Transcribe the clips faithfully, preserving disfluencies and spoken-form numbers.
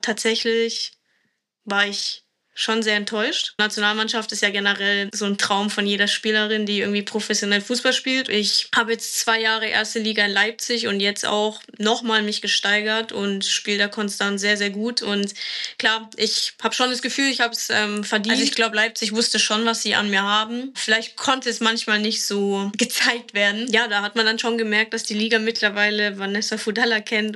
Tatsächlich war ich schon sehr enttäuscht. Nationalmannschaft ist ja generell so ein Traum von jeder Spielerin, die irgendwie professionell Fußball spielt. Ich habe jetzt zwei Jahre erste Liga in Leipzig und jetzt auch nochmal mich gesteigert und spiele da konstant sehr, sehr gut. Und klar, ich habe schon das Gefühl, ich habe es ähm, verdient. Also ich glaube, Leipzig wusste schon, was sie an mir haben. Vielleicht konnte es manchmal nicht so gezeigt werden. Ja, da hat man dann schon gemerkt, dass die Liga mittlerweile Vanessa Fudalla kennt.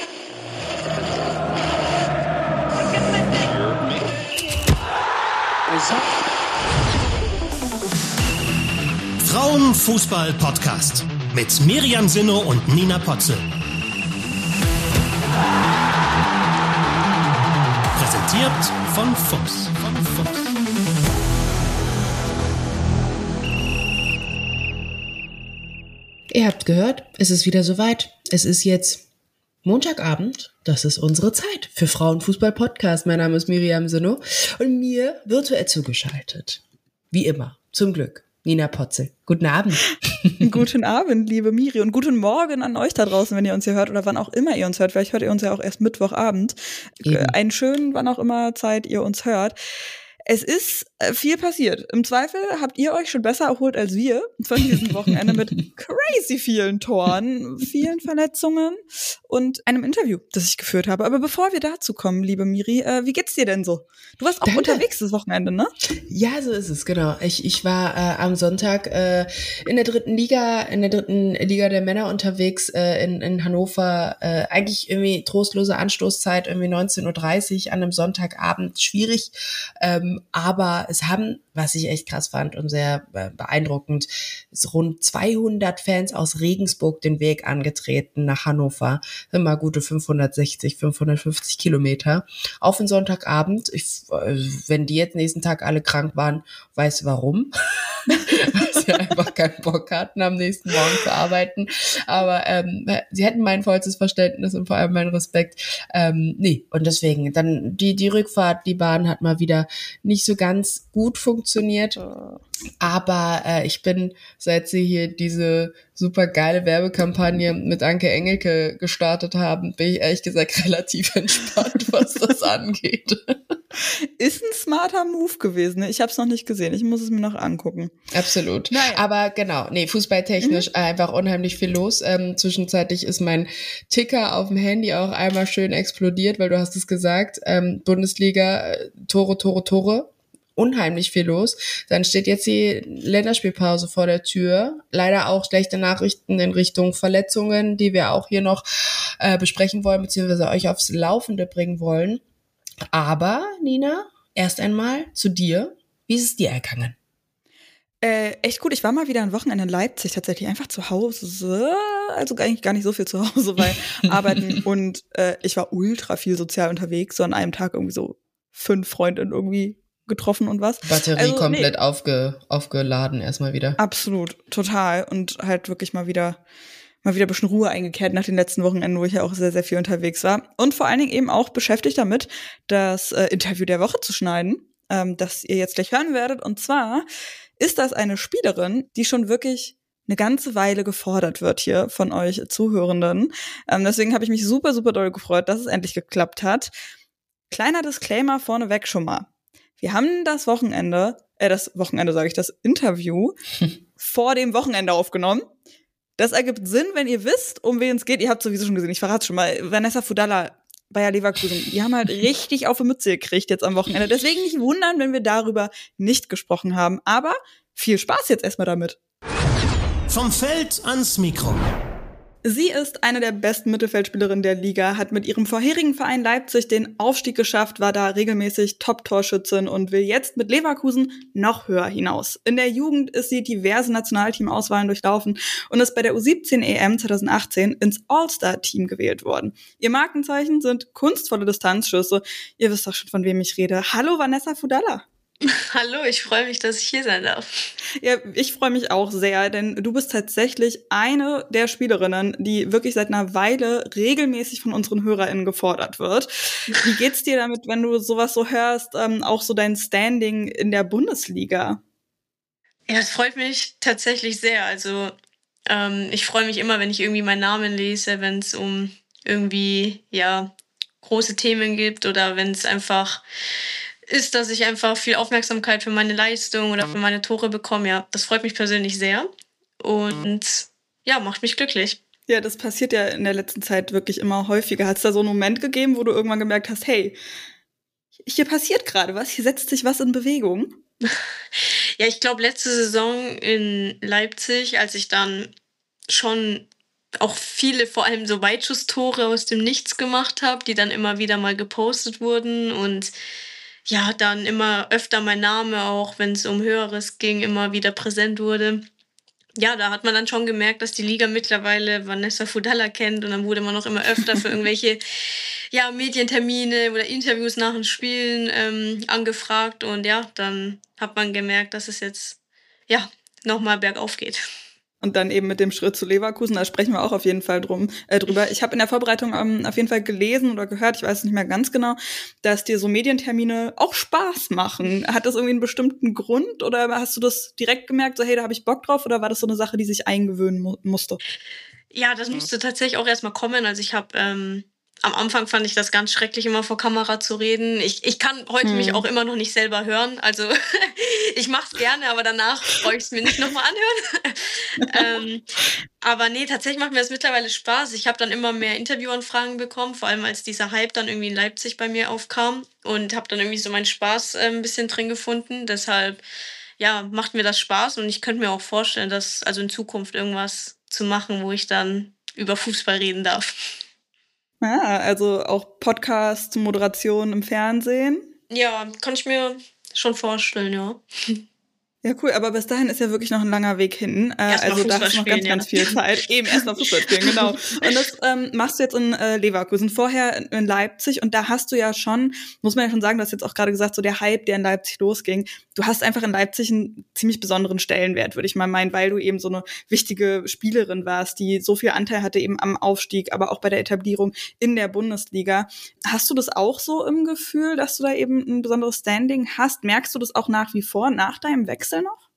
Frauenfußball-Podcast mit Miriam Sinno und Nina Potzel. Präsentiert von Fuchs. Von Fuchs. Ihr habt gehört, es ist wieder soweit. Es ist jetzt Montagabend. Das ist unsere Zeit für Frauenfußball-Podcast. Mein Name ist Miriam Sinno und mir virtuell zugeschaltet, wie immer, zum Glück, Nina Potzel. Guten Abend. Guten Abend, liebe Miri, und guten Morgen an euch da draußen, wenn ihr uns hier hört oder wann auch immer ihr uns hört. Vielleicht hört ihr uns ja auch erst Mittwochabend. Eben. Einen schönen, wann auch immer Zeit ihr uns hört. Es ist viel passiert. Im Zweifel habt ihr euch schon besser erholt als wir von diesem Wochenende mit crazy vielen Toren, vielen Verletzungen und einem Interview, das ich geführt habe. Aber bevor wir dazu kommen, liebe Miri, äh, wie geht's dir denn so? Du warst auch Danke. unterwegs das Wochenende, ne? Ja, so ist es, genau. Ich, ich war äh, am Sonntag äh, in der dritten Liga, in der dritten Liga der Männer unterwegs äh, in, in Hannover. Äh, eigentlich irgendwie trostlose Anstoßzeit, irgendwie neunzehn Uhr dreißig an einem Sonntagabend, schwierig. Ähm, aber es haben, was ich echt krass fand und sehr beeindruckend, ist rund zweihundert Fans aus Regensburg den Weg angetreten nach Hannover. Immer gute fünfhundertsechzig, fünfhundertfünfzig Kilometer auf den Sonntagabend. Ich, wenn die jetzt nächsten Tag alle krank waren, weiß warum. Weil sie einfach keinen Bock hatten, am nächsten Morgen zu arbeiten. Aber ähm, sie hätten mein vollstes Verständnis und vor allem meinen Respekt. Ähm, nee, und deswegen, dann die, die Rückfahrt, die Bahn hat mal wieder nicht so ganz gut funktioniert. Aber äh, ich bin, seit sie hier diese super geile Werbekampagne mit Anke Engelke gestartet haben, bin ich ehrlich gesagt relativ entspannt, was das angeht. Ist ein smarter Move gewesen. Ich habe es noch nicht gesehen. Ich muss es mir noch angucken. Absolut. Naja. Aber genau, nee, fußballtechnisch mhm. einfach unheimlich viel los. Ähm, zwischenzeitlich ist mein Ticker auf dem Handy auch einmal schön explodiert, weil du hast es gesagt, ähm, Bundesliga, Tore, Tore, Tore. Unheimlich viel los. Dann steht jetzt die Länderspielpause vor der Tür. Leider auch schlechte Nachrichten in Richtung Verletzungen, die wir auch hier noch äh, besprechen wollen, beziehungsweise euch aufs Laufende bringen wollen. Aber, Nina, erst einmal zu dir. Wie ist es dir ergangen? Äh, echt gut. Ich war mal wieder ein Wochenende in Leipzig, tatsächlich einfach zu Hause. Also eigentlich gar nicht so viel zu Hause, weil arbeiten und äh, ich war ultra viel sozial unterwegs. So an einem Tag irgendwie so fünf Freundinnen irgendwie getroffen und was. Batterie also, komplett nee. aufge, aufgeladen erstmal wieder. Absolut, total. Und halt wirklich mal wieder mal wieder ein bisschen Ruhe eingekehrt nach den letzten Wochenenden, wo ich ja auch sehr, sehr viel unterwegs war. Und vor allen Dingen eben auch beschäftigt damit, das äh, Interview der Woche zu schneiden, ähm, das ihr jetzt gleich hören werdet. Und zwar ist das eine Spielerin, die schon wirklich eine ganze Weile gefordert wird hier von euch Zuhörenden. Ähm, deswegen habe ich mich super, super doll gefreut, dass es endlich geklappt hat. Kleiner Disclaimer vorneweg schon mal. Wir haben das Wochenende, äh, das Wochenende sage ich, das Interview vor dem Wochenende aufgenommen. Das ergibt Sinn, wenn ihr wisst, um wen es geht. Ihr habt sowieso schon gesehen, ich verrate schon mal. Vanessa Fudalla, Bayer Leverkusen, die haben halt richtig auf die Mütze gekriegt jetzt am Wochenende. Deswegen nicht wundern, wenn wir darüber nicht gesprochen haben. Aber viel Spaß jetzt erstmal damit. Vom Feld ans Mikro. Sie ist eine der besten Mittelfeldspielerinnen der Liga, hat mit ihrem vorherigen Verein Leipzig den Aufstieg geschafft, war da regelmäßig Top-Torschützin und will jetzt mit Leverkusen noch höher hinaus. In der Jugend ist sie diverse Nationalteamauswahlen durchlaufen und ist bei der U siebzehn E M zwanzig achtzehn ins All-Star-Team gewählt worden. Ihr Markenzeichen sind kunstvolle Distanzschüsse. Ihr wisst doch schon, von wem ich rede. Hallo Vanessa Fudalla. Hallo, ich freue mich, dass ich hier sein darf. Ja, ich freue mich auch sehr, denn du bist tatsächlich eine der Spielerinnen, die wirklich seit einer Weile regelmäßig von unseren HörerInnen gefordert wird. Wie geht's dir damit, wenn du sowas so hörst, ähm, auch so dein Standing in der Bundesliga? Ja, es freut mich tatsächlich sehr. Also ähm, ich freue mich immer, wenn ich irgendwie meinen Namen lese, wenn es um irgendwie, ja, große Themen gibt oder wenn es einfach ist, dass ich einfach viel Aufmerksamkeit für meine Leistung oder für meine Tore bekomme. Ja, das freut mich persönlich sehr und ja, macht mich glücklich. Ja, das passiert ja in der letzten Zeit wirklich immer häufiger. Hat es da so einen Moment gegeben, wo du irgendwann gemerkt hast, hey, hier passiert gerade was, hier setzt sich was in Bewegung? Ja, ich glaube, letzte Saison in Leipzig, als ich dann schon auch viele, vor allem so Weitschusstore aus dem Nichts gemacht habe, die dann immer wieder mal gepostet wurden und ja, dann immer öfter mein Name, auch wenn es um Höheres ging, immer wieder präsent wurde. Ja, da hat man dann schon gemerkt, dass die Liga mittlerweile Vanessa Fudalla kennt und dann wurde man auch immer öfter für irgendwelche ja, Medientermine oder Interviews nach den Spielen ähm, angefragt und ja, dann hat man gemerkt, dass es jetzt ja nochmal bergauf geht. Und dann eben mit dem Schritt zu Leverkusen, da sprechen wir auch auf jeden Fall drum, äh, drüber. Ich habe in der Vorbereitung ähm, auf jeden Fall gelesen oder gehört, ich weiß es nicht mehr ganz genau, dass dir so Medientermine auch Spaß machen. Hat das irgendwie einen bestimmten Grund oder hast du das direkt gemerkt, so hey, da habe ich Bock drauf, oder war das so eine Sache, die sich eingewöhnen mu- musste? Ja, das musste tatsächlich auch erstmal kommen. Also ich habe ähm, am Anfang fand ich das ganz schrecklich, immer vor Kamera zu reden. Ich, ich kann heute Hm. mich auch immer noch nicht selber hören. Also ich mache es gerne, aber danach brauche ich es mir nicht nochmal anhören. ähm, aber nee, tatsächlich macht mir das mittlerweile Spaß. Ich habe dann immer mehr Interviewanfragen bekommen, vor allem als dieser Hype dann irgendwie in Leipzig bei mir aufkam und habe dann irgendwie so meinen Spaß äh, ein bisschen drin gefunden. Deshalb ja, macht mir das Spaß und ich könnte mir auch vorstellen, dass also in Zukunft irgendwas zu machen, wo ich dann über Fußball reden darf. Ja, also auch Podcast, Moderation im Fernsehen. Ja, kann ich mir schon vorstellen, ja. Ja, cool, aber bis dahin ist ja wirklich noch ein langer Weg hin. Äh, Erst mal also da Fußball hast du noch spielen, ganz, ganz ja. viel Zeit. Eben erst mal Fußball spielen, genau. Und das ähm, machst du jetzt in äh, Leverkusen, vorher in, in Leipzig. Und da hast du ja schon, muss man ja schon sagen, du hast jetzt auch gerade gesagt, so der Hype, der in Leipzig losging. Du hast einfach in Leipzig einen ziemlich besonderen Stellenwert, würde ich mal meinen, weil du eben so eine wichtige Spielerin warst, die so viel Anteil hatte eben am Aufstieg, aber auch bei der Etablierung in der Bundesliga. Hast du das auch so im Gefühl, dass du da eben ein besonderes Standing hast? Merkst du das auch nach wie vor, nach deinem Wechsel noch?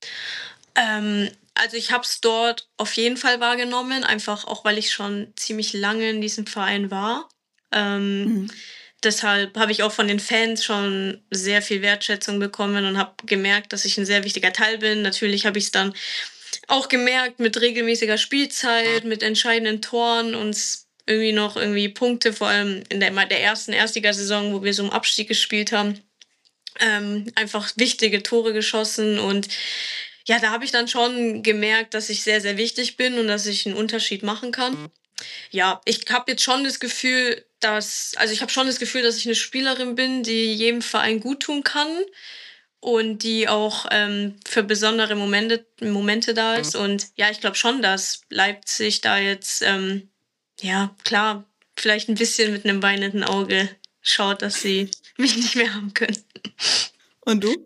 Ähm, also ich habe es dort auf jeden Fall wahrgenommen, einfach auch, weil ich schon ziemlich lange in diesem Verein war. Ähm, Mhm. Deshalb habe ich auch von den Fans schon sehr viel Wertschätzung bekommen und habe gemerkt, dass ich ein sehr wichtiger Teil bin. Natürlich habe ich es dann auch gemerkt mit regelmäßiger Spielzeit, mit entscheidenden Toren und irgendwie noch irgendwie Punkte, vor allem in der, der ersten Erstligasaison, wo wir so im Abstieg gespielt haben. Ähm, einfach wichtige Tore geschossen und ja, da habe ich dann schon gemerkt, dass ich sehr, sehr wichtig bin und dass ich einen Unterschied machen kann. Ja, ich habe jetzt schon das Gefühl, dass, also ich habe schon das Gefühl, dass ich eine Spielerin bin, die jedem Verein gut tun kann und die auch ähm, für besondere Momente, Momente da ist. Und ja, ich glaube schon, dass Leipzig da jetzt, ähm, ja, klar, vielleicht ein bisschen mit einem weinenden Auge schaut, dass sie mich nicht mehr haben können. Und du?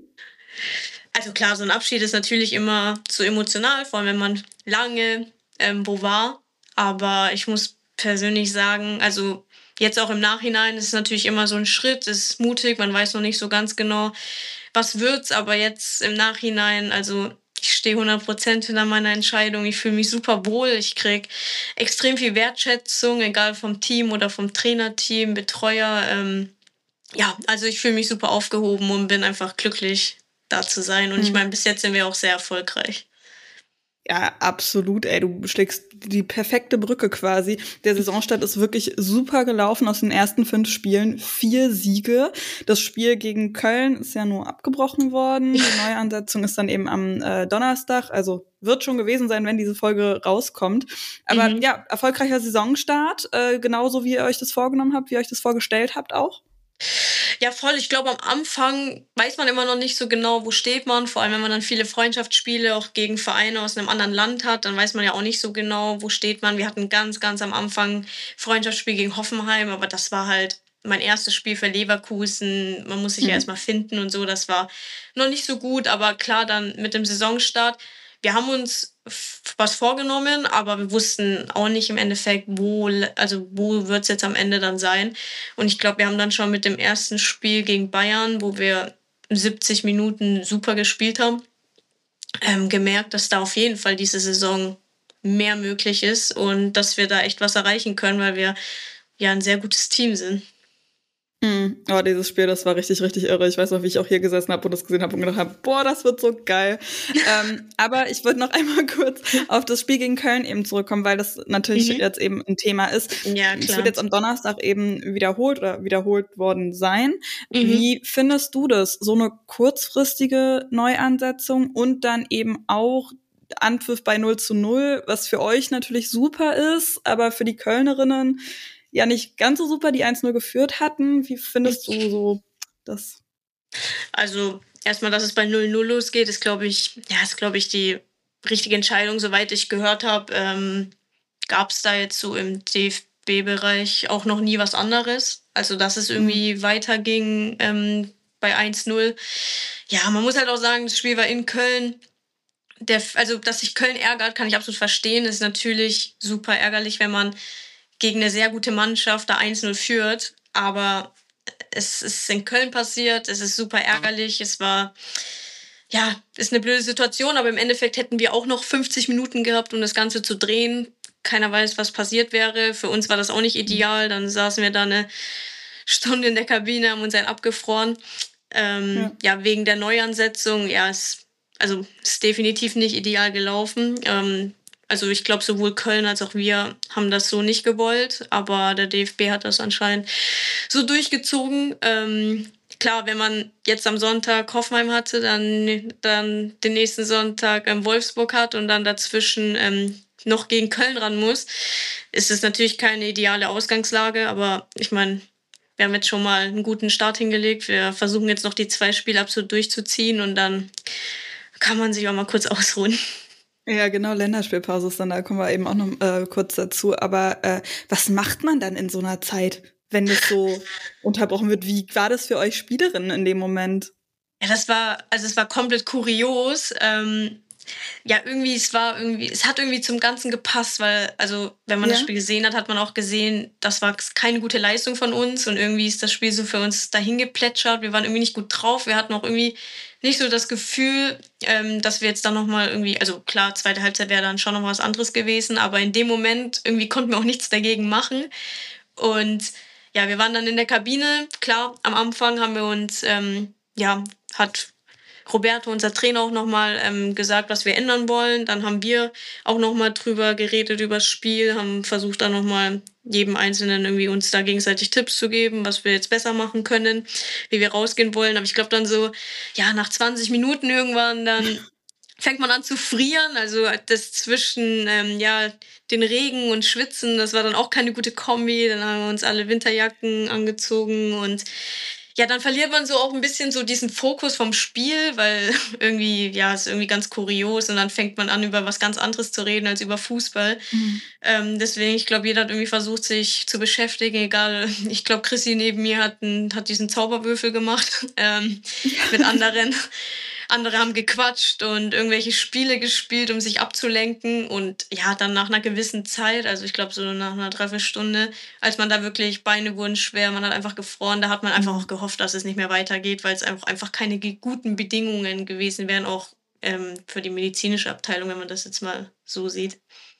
Also klar, so ein Abschied ist natürlich immer zu emotional, vor allem wenn man lange ähm, wo war. Aber ich muss persönlich sagen, also jetzt auch im Nachhinein ist es natürlich immer so ein Schritt, ist mutig, man weiß noch nicht so ganz genau, was wird's. Aber jetzt im Nachhinein, also ich stehe hundert Prozent hinter meiner Entscheidung. Ich fühle mich super wohl. Ich krieg extrem viel Wertschätzung, egal vom Team oder vom Trainerteam, Betreuer. Ähm, ja, also ich fühle mich super aufgehoben und bin einfach glücklich, da zu sein. Und ich meine, bis jetzt sind wir auch sehr erfolgreich. Ja, absolut, ey. Du schlägst die perfekte Brücke quasi. Der Saisonstart ist wirklich super gelaufen aus den ersten fünf Spielen. Vier Siege. Das Spiel gegen Köln ist ja nur abgebrochen worden. Die Neuansetzung ist dann eben am äh, Donnerstag. Also wird schon gewesen sein, wenn diese Folge rauskommt. Aber Mhm. ja, erfolgreicher Saisonstart. Äh, genauso wie ihr euch das vorgenommen habt, wie ihr euch das vorgestellt habt auch. Ja, voll. Ich glaube, am Anfang weiß man immer noch nicht so genau, wo steht man. Vor allem, wenn man dann viele Freundschaftsspiele auch gegen Vereine aus einem anderen Land hat, dann weiß man ja auch nicht so genau, wo steht man. Wir hatten ganz, ganz am Anfang Freundschaftsspiel gegen Hoffenheim, aber das war halt mein erstes Spiel für Leverkusen. Man muss sich ja Mhm. erstmal finden und so. Das war noch nicht so gut, aber klar, dann mit dem Saisonstart. Wir haben uns f- was vorgenommen, aber wir wussten auch nicht im Endeffekt, wo, also wo wird es jetzt am Ende dann sein. Und ich glaube, wir haben dann schon mit dem ersten Spiel gegen Bayern, wo wir siebzig Minuten super gespielt haben, ähm, gemerkt, dass da auf jeden Fall diese Saison mehr möglich ist und dass wir da echt was erreichen können, weil wir ja ein sehr gutes Team sind. Mm, oh, dieses Spiel, das war richtig, richtig irre. Ich weiß noch, wie ich auch hier gesessen habe und das gesehen habe und gedacht habe, boah, das wird so geil. ähm, aber ich würde noch einmal kurz auf das Spiel gegen Köln eben zurückkommen, weil das natürlich mhm. jetzt eben ein Thema ist. Ja, klar. Es wird jetzt am Donnerstag eben wiederholt oder wiederholt worden sein. Mhm. Wie findest du das? So eine kurzfristige Neuansetzung und dann eben auch Anpfiff bei null zu null, was für euch natürlich super ist, aber für die Kölnerinnen ja nicht ganz so super, die eins null geführt hatten. Wie findest du so das? Also erstmal, dass es bei null null losgeht, ist, glaube ich, ja, ist, glaube ich, die richtige Entscheidung. Soweit ich gehört habe, ähm, gab es da jetzt so im D F B-Bereich auch noch nie was anderes. Also, dass es irgendwie mhm. weiterging ähm, bei eins null. Ja, man muss halt auch sagen, das Spiel war in Köln. Der, also, dass sich Köln ärgert, kann ich absolut verstehen. Das ist natürlich super ärgerlich, wenn man gegen eine sehr gute Mannschaft da eins null führt. Aber es ist in Köln passiert, es ist super ärgerlich. Es war, ja, ist eine blöde Situation, aber im Endeffekt hätten wir auch noch fünfzig Minuten gehabt, um das Ganze zu drehen. Keiner weiß, was passiert wäre. Für uns war das auch nicht ideal. Dann saßen wir da eine Stunde in der Kabine, haben uns einen abgefroren. Ähm, ja. ja, wegen der Neuansetzung, ja, es also ist definitiv nicht ideal gelaufen. Ähm, Also ich glaube, sowohl Köln als auch wir haben das so nicht gewollt, aber der D F B hat das anscheinend so durchgezogen. Ähm, klar, wenn man jetzt am Sonntag Hoffenheim hatte, dann, dann den nächsten Sonntag ähm, Wolfsburg hat und dann dazwischen ähm, noch gegen Köln ran muss, ist es natürlich keine ideale Ausgangslage. Aber ich meine, wir haben jetzt schon mal einen guten Start hingelegt. Wir versuchen jetzt noch die zwei Spiele absolut durchzuziehen und dann kann man sich auch mal kurz ausruhen. Ja, genau, Länderspielpause ist dann, da kommen wir eben auch noch äh, kurz dazu. Aber äh, was macht man dann in so einer Zeit, wenn das so unterbrochen wird? Wie war das für euch Spielerinnen in dem Moment? Ja, das war, also es war komplett kurios. Ähm, ja, irgendwie, es war irgendwie, es hat irgendwie zum Ganzen gepasst, weil, also, wenn man ja. das Spiel gesehen hat, hat man auch gesehen, das war keine gute Leistung von uns und irgendwie ist das Spiel so für uns dahin geplätschert. Wir waren irgendwie nicht gut drauf. Wir hatten auch irgendwie nicht so das Gefühl, ähm, dass wir jetzt dann nochmal irgendwie, also klar, zweite Halbzeit wäre dann schon noch was anderes gewesen, aber in dem Moment irgendwie konnten wir auch nichts dagegen machen. Und ja, wir waren dann in der Kabine. Klar, am Anfang haben wir uns, ähm, ja, hat Roberto, unser Trainer, auch nochmal ähm, gesagt, was wir ändern wollen. Dann haben wir auch nochmal drüber geredet, über das Spiel, haben versucht dann nochmal jedem Einzelnen irgendwie uns da gegenseitig Tipps zu geben, was wir jetzt besser machen können, wie wir rausgehen wollen. Aber ich glaube dann so, ja, nach zwanzig Minuten irgendwann, dann fängt man an zu frieren. Also das zwischen, ähm, ja, den Regen und Schwitzen, das war dann auch keine gute Kombi. Dann haben wir uns alle Winterjacken angezogen und ja, dann verliert man so auch ein bisschen so diesen Fokus vom Spiel, weil irgendwie, ja, es ist irgendwie ganz kurios und dann fängt man an, über was ganz anderes zu reden als über Fußball. Mhm. Ähm, deswegen, ich glaube, jeder hat irgendwie versucht, sich zu beschäftigen, egal. Ich glaube, Chrissy neben mir hat, ein, hat diesen Zauberwürfel gemacht ähm, mit anderen. Andere haben gequatscht und irgendwelche Spiele gespielt, um sich abzulenken. Und ja, dann nach einer gewissen Zeit, also ich glaube so nach einer Dreiviertelstunde, als man da wirklich, Beine wurden schwer, man hat einfach gefroren, da hat man einfach auch gehofft, dass es nicht mehr weitergeht, weil es einfach, einfach keine guten Bedingungen gewesen wären, auch ähm, für die medizinische Abteilung, wenn man das jetzt mal so sieht.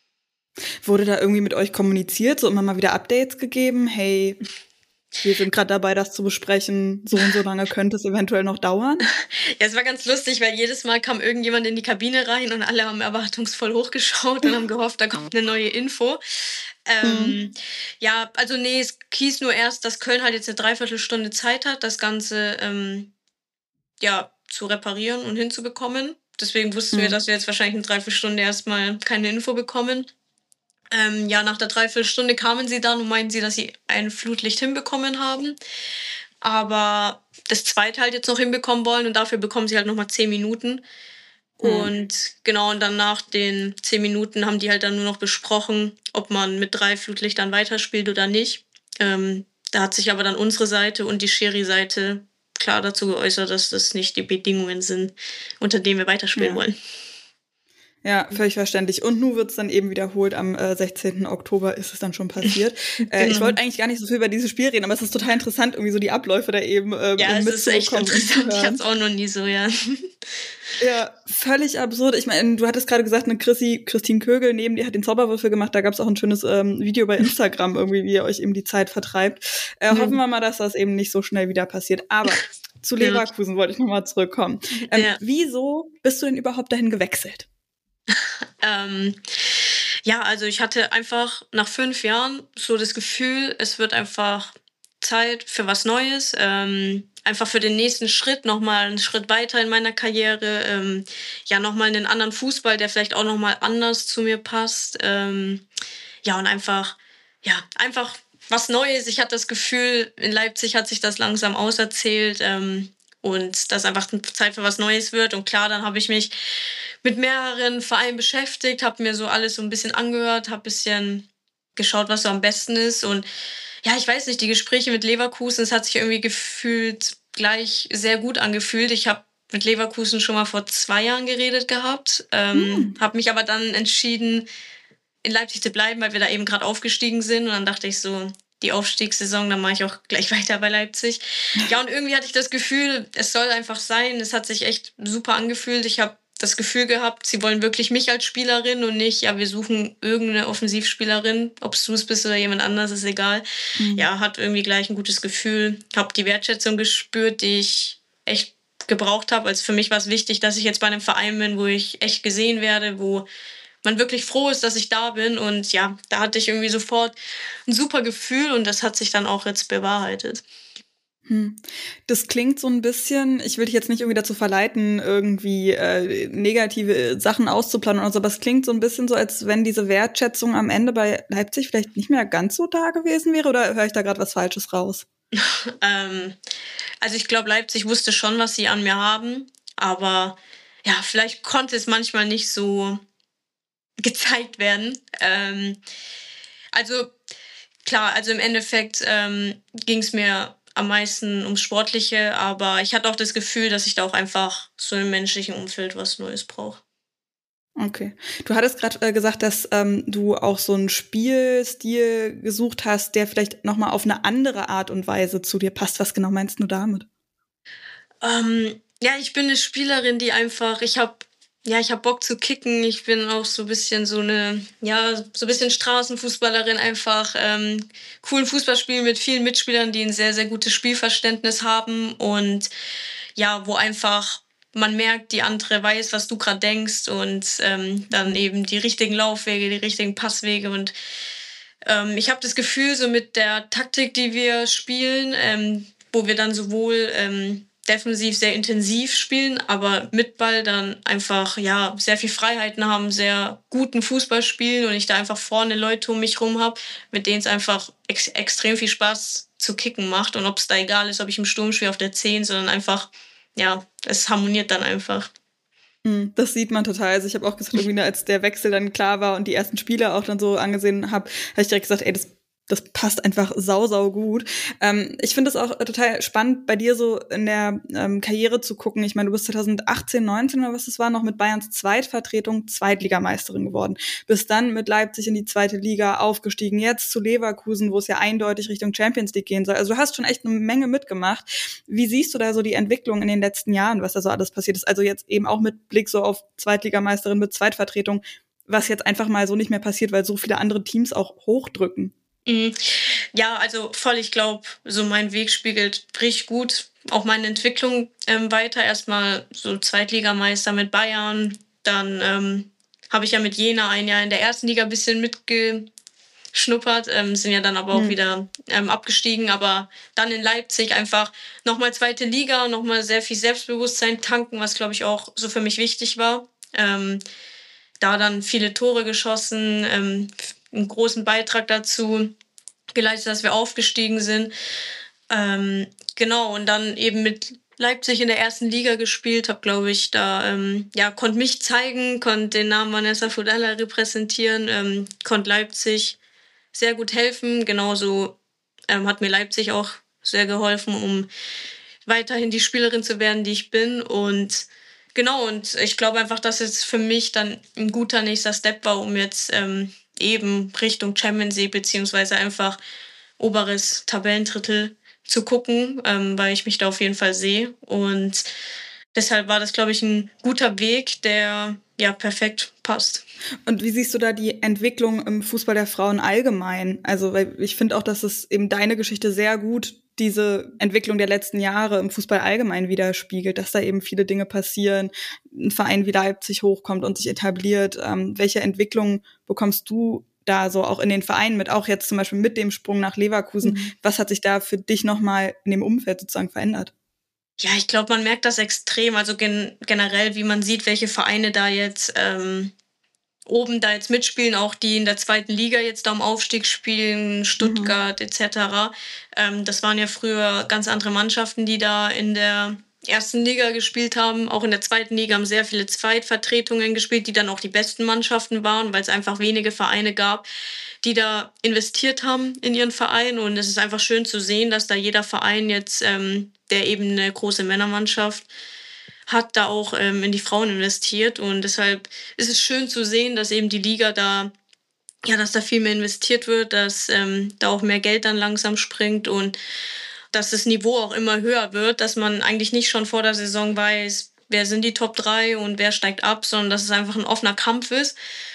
Wurde da irgendwie mit euch kommuniziert, so immer mal wieder Updates gegeben? Hey, wir sind gerade dabei, das zu besprechen. So und so lange könnte es eventuell noch dauern. Ja, es war ganz lustig, weil jedes Mal kam irgendjemand in die Kabine rein und alle haben erwartungsvoll hochgeschaut und haben gehofft, da kommt eine neue Info. Ähm, mhm. Ja, also nee, es hieß nur erst, dass Köln halt jetzt eine Dreiviertelstunde Zeit hat, das Ganze ähm, ja, zu reparieren und hinzubekommen. Deswegen wussten mhm. wir, dass wir jetzt wahrscheinlich eine Dreiviertelstunde erstmal keine Info bekommen. Ähm, ja, nach der Dreiviertelstunde kamen sie dann und meinten sie, dass sie ein Flutlicht hinbekommen haben. Aber das zweite halt jetzt noch hinbekommen wollen und dafür bekommen sie halt nochmal zehn Minuten. Mhm. Und genau, und dann nach den zehn Minuten haben die halt dann nur noch besprochen, ob man mit drei Flutlichtern weiterspielt oder nicht. Ähm, da hat sich aber dann unsere Seite und die Schiri-Seite klar dazu geäußert, dass das nicht die Bedingungen sind, unter denen wir weiterspielen ja. wollen. Ja, völlig verständlich. Und nun wird es dann eben wiederholt. Am äh, sechzehnten Oktober ist es dann schon passiert. Genau. Äh, ich wollte eigentlich gar nicht so viel über dieses Spiel reden, aber es ist total interessant, irgendwie so die Abläufe da eben ähm, Ja, es ist echt mitzubekommen und zu interessant. Ich hören. hatte es auch noch nie so, ja. Ja, völlig absurd. Ich meine, du hattest gerade gesagt, eine Chrissy, Christine Kögel neben dir hat den Zauberwürfel gemacht. Da gab es auch ein schönes ähm, Video bei Instagram, irgendwie, wie ihr euch eben die Zeit vertreibt. Äh, Mhm. Hoffen wir mal, dass das eben nicht so schnell wieder passiert. Aber zu Leverkusen wollte ich nochmal zurückkommen. Ähm, Ja. Wieso bist du denn überhaupt dahin gewechselt? Ähm, ja, also ich hatte einfach nach fünf Jahren so das Gefühl, es wird einfach Zeit für was Neues, ähm, einfach für den nächsten Schritt, nochmal einen Schritt weiter in meiner Karriere, ähm, ja, nochmal einen anderen Fußball, der vielleicht auch nochmal anders zu mir passt. Ähm, ja, und einfach, ja, einfach was Neues. Ich hatte das Gefühl, in Leipzig hat sich das langsam auserzählt, ähm, und dass einfach Zeit für was Neues wird. Und klar, dann habe ich mich mit mehreren Vereinen beschäftigt, habe mir so alles so ein bisschen angehört, habe ein bisschen geschaut, was so am besten ist. Und ja, ich weiß nicht, die Gespräche mit Leverkusen, es hat sich irgendwie gefühlt gleich sehr gut angefühlt. Ich habe mit Leverkusen schon mal vor zwei Jahren geredet gehabt, ähm, Hm. habe mich aber dann entschieden, in Leipzig zu bleiben, weil wir da eben gerade aufgestiegen sind. Und dann dachte ich so, die Aufstiegssaison, dann mache ich auch gleich weiter bei Leipzig. Ja, und irgendwie hatte ich das Gefühl, es soll einfach sein. Es hat sich echt super angefühlt. Ich habe das Gefühl gehabt, sie wollen wirklich mich als Spielerin und nicht, ja, wir suchen irgendeine Offensivspielerin. Ob es du es bist oder jemand anders, ist egal. Mhm. Ja, hat irgendwie gleich ein gutes Gefühl. Habe die Wertschätzung gespürt, die ich echt gebraucht habe. Also für mich war es wichtig, dass ich jetzt bei einem Verein bin, wo ich echt gesehen werde, wo man wirklich froh ist, dass ich da bin. Und ja, da hatte ich irgendwie sofort ein super Gefühl und das hat sich dann auch jetzt bewahrheitet. Hm. Das klingt so ein bisschen, ich will dich jetzt nicht irgendwie dazu verleiten, irgendwie äh, negative Sachen auszuplanen oder so, aber es klingt so ein bisschen so, als wenn diese Wertschätzung am Ende bei Leipzig vielleicht nicht mehr ganz so da gewesen wäre, oder höre ich da gerade was Falsches raus? ähm, also ich glaube, Leipzig wusste schon, was sie an mir haben, aber ja, vielleicht konnte es manchmal nicht so gezeigt werden. Ähm, also klar, also im Endeffekt ähm, ging es mir am meisten ums Sportliche, aber ich hatte auch das Gefühl, dass ich da auch einfach so im menschlichen Umfeld was Neues brauche. Okay. Du hattest gerade äh, gesagt, dass ähm, du auch so einen Spielstil gesucht hast, der vielleicht noch mal auf eine andere Art und Weise zu dir passt. Was genau meinst du damit? Ähm, ja, ich bin eine Spielerin, die einfach, ich habe ja, ich habe Bock zu kicken. Ich bin auch so ein bisschen so eine, ja, so ein bisschen Straßenfußballerin einfach. Ähm, coolen Fußball spielen mit vielen Mitspielern, die ein sehr, sehr gutes Spielverständnis haben und ja, wo einfach man merkt, die andere weiß, was du gerade denkst und ähm, dann eben die richtigen Laufwege, die richtigen Passwege und ähm, ich habe das Gefühl, so mit der Taktik, die wir spielen, ähm, wo wir dann sowohl ähm, defensiv sehr intensiv spielen, aber mit Ball dann einfach ja sehr viel Freiheiten haben, sehr guten Fußball spielen und ich da einfach vorne Leute um mich rum habe, mit denen es einfach ex- extrem viel Spaß zu kicken macht und ob es da egal ist, ob ich im Sturm spiele auf der zehn, sondern einfach, ja, es harmoniert dann einfach. Hm, das sieht man total. Also ich habe auch gesagt, irgendwie, als der Wechsel dann klar war und die ersten Spiele auch dann so angesehen habe, habe ich direkt gesagt, ey, das das passt einfach sau, sau gut. Ähm, ich finde es auch total spannend, bei dir so in der ähm, Karriere zu gucken. Ich meine, du bist zwanzig achtzehn, neunzehn oder was das war, noch mit Bayerns Zweitvertretung Zweitligameisterin geworden. Bist dann mit Leipzig in die zweite Liga aufgestiegen, jetzt zu Leverkusen, wo es ja eindeutig Richtung Champions League gehen soll. Also du hast schon echt eine Menge mitgemacht. Wie siehst du da so die Entwicklung in den letzten Jahren, was da so alles passiert ist? Also jetzt eben auch mit Blick so auf Zweitligameisterin mit Zweitvertretung, was jetzt einfach mal so nicht mehr passiert, weil so viele andere Teams auch hochdrücken. Mhm. Ja, also voll, ich glaube, so mein Weg spiegelt richtig gut auch meine Entwicklung ähm, weiter. Erstmal so Zweitligameister mit Bayern, dann ähm, habe ich ja mit Jena ein Jahr in der ersten Liga ein bisschen mitgeschnuppert, ähm, sind ja dann aber auch Hm. wieder ähm, abgestiegen, aber dann in Leipzig einfach nochmal zweite Liga, nochmal sehr viel Selbstbewusstsein tanken, was glaube ich auch so für mich wichtig war. Ähm, da dann viele Tore geschossen, ähm, einen großen Beitrag dazu geleistet, dass wir aufgestiegen sind. Ähm, genau, und dann eben mit Leipzig in der ersten Liga gespielt, habe, glaube ich, da, ähm, ja, konnte mich zeigen, konnte den Namen Vanessa Fudala repräsentieren, ähm, konnte Leipzig sehr gut helfen. Genauso ähm, hat mir Leipzig auch sehr geholfen, um weiterhin die Spielerin zu werden, die ich bin. Und Genau, und ich glaube einfach, dass es für mich dann ein guter nächster Step war, um jetzt ähm, eben Richtung Champions League beziehungsweise einfach oberes Tabellendrittel zu gucken, ähm, weil ich mich da auf jeden Fall sehe. Und deshalb war das, glaube ich, ein guter Weg, der ja perfekt passt. Und wie siehst du da die Entwicklung im Fußball der Frauen allgemein? Also, weil ich finde auch, dass es eben deine Geschichte sehr gut diese Entwicklung der letzten Jahre im Fußball allgemein widerspiegelt, dass da eben viele Dinge passieren, ein Verein wie Leipzig hochkommt und sich etabliert. Ähm, welche Entwicklung bekommst du da so auch in den Vereinen mit, auch jetzt zum Beispiel mit dem Sprung nach Leverkusen? Mhm. Was hat sich da für dich nochmal in dem Umfeld sozusagen verändert? Ja, ich glaube, man merkt das extrem. Also gen- generell, wie man sieht, welche Vereine da jetzt ähm, oben da jetzt mitspielen, auch die in der zweiten Liga jetzt da um Aufstieg spielen, Stuttgart mhm. et cetera. Ähm, das waren ja früher ganz andere Mannschaften, die da in der ersten Liga gespielt haben. Auch in der zweiten Liga haben sehr viele Zweitvertretungen gespielt, die dann auch die besten Mannschaften waren, weil es einfach wenige Vereine gab, die da investiert haben in ihren Verein. Und es ist einfach schön zu sehen, dass da jeder Verein jetzt, ähm, der eben eine große Männermannschaft hat, da auch ähm, in die Frauen investiert. Und deshalb ist es schön zu sehen, dass eben die Liga da, ja, dass da viel mehr investiert wird, dass ähm, da auch mehr Geld dann langsam springt und dass das Niveau auch immer höher wird, dass man eigentlich nicht schon vor der Saison weiß, wer sind die Top drei und wer steigt ab, sondern dass es einfach ein offener Kampf ist.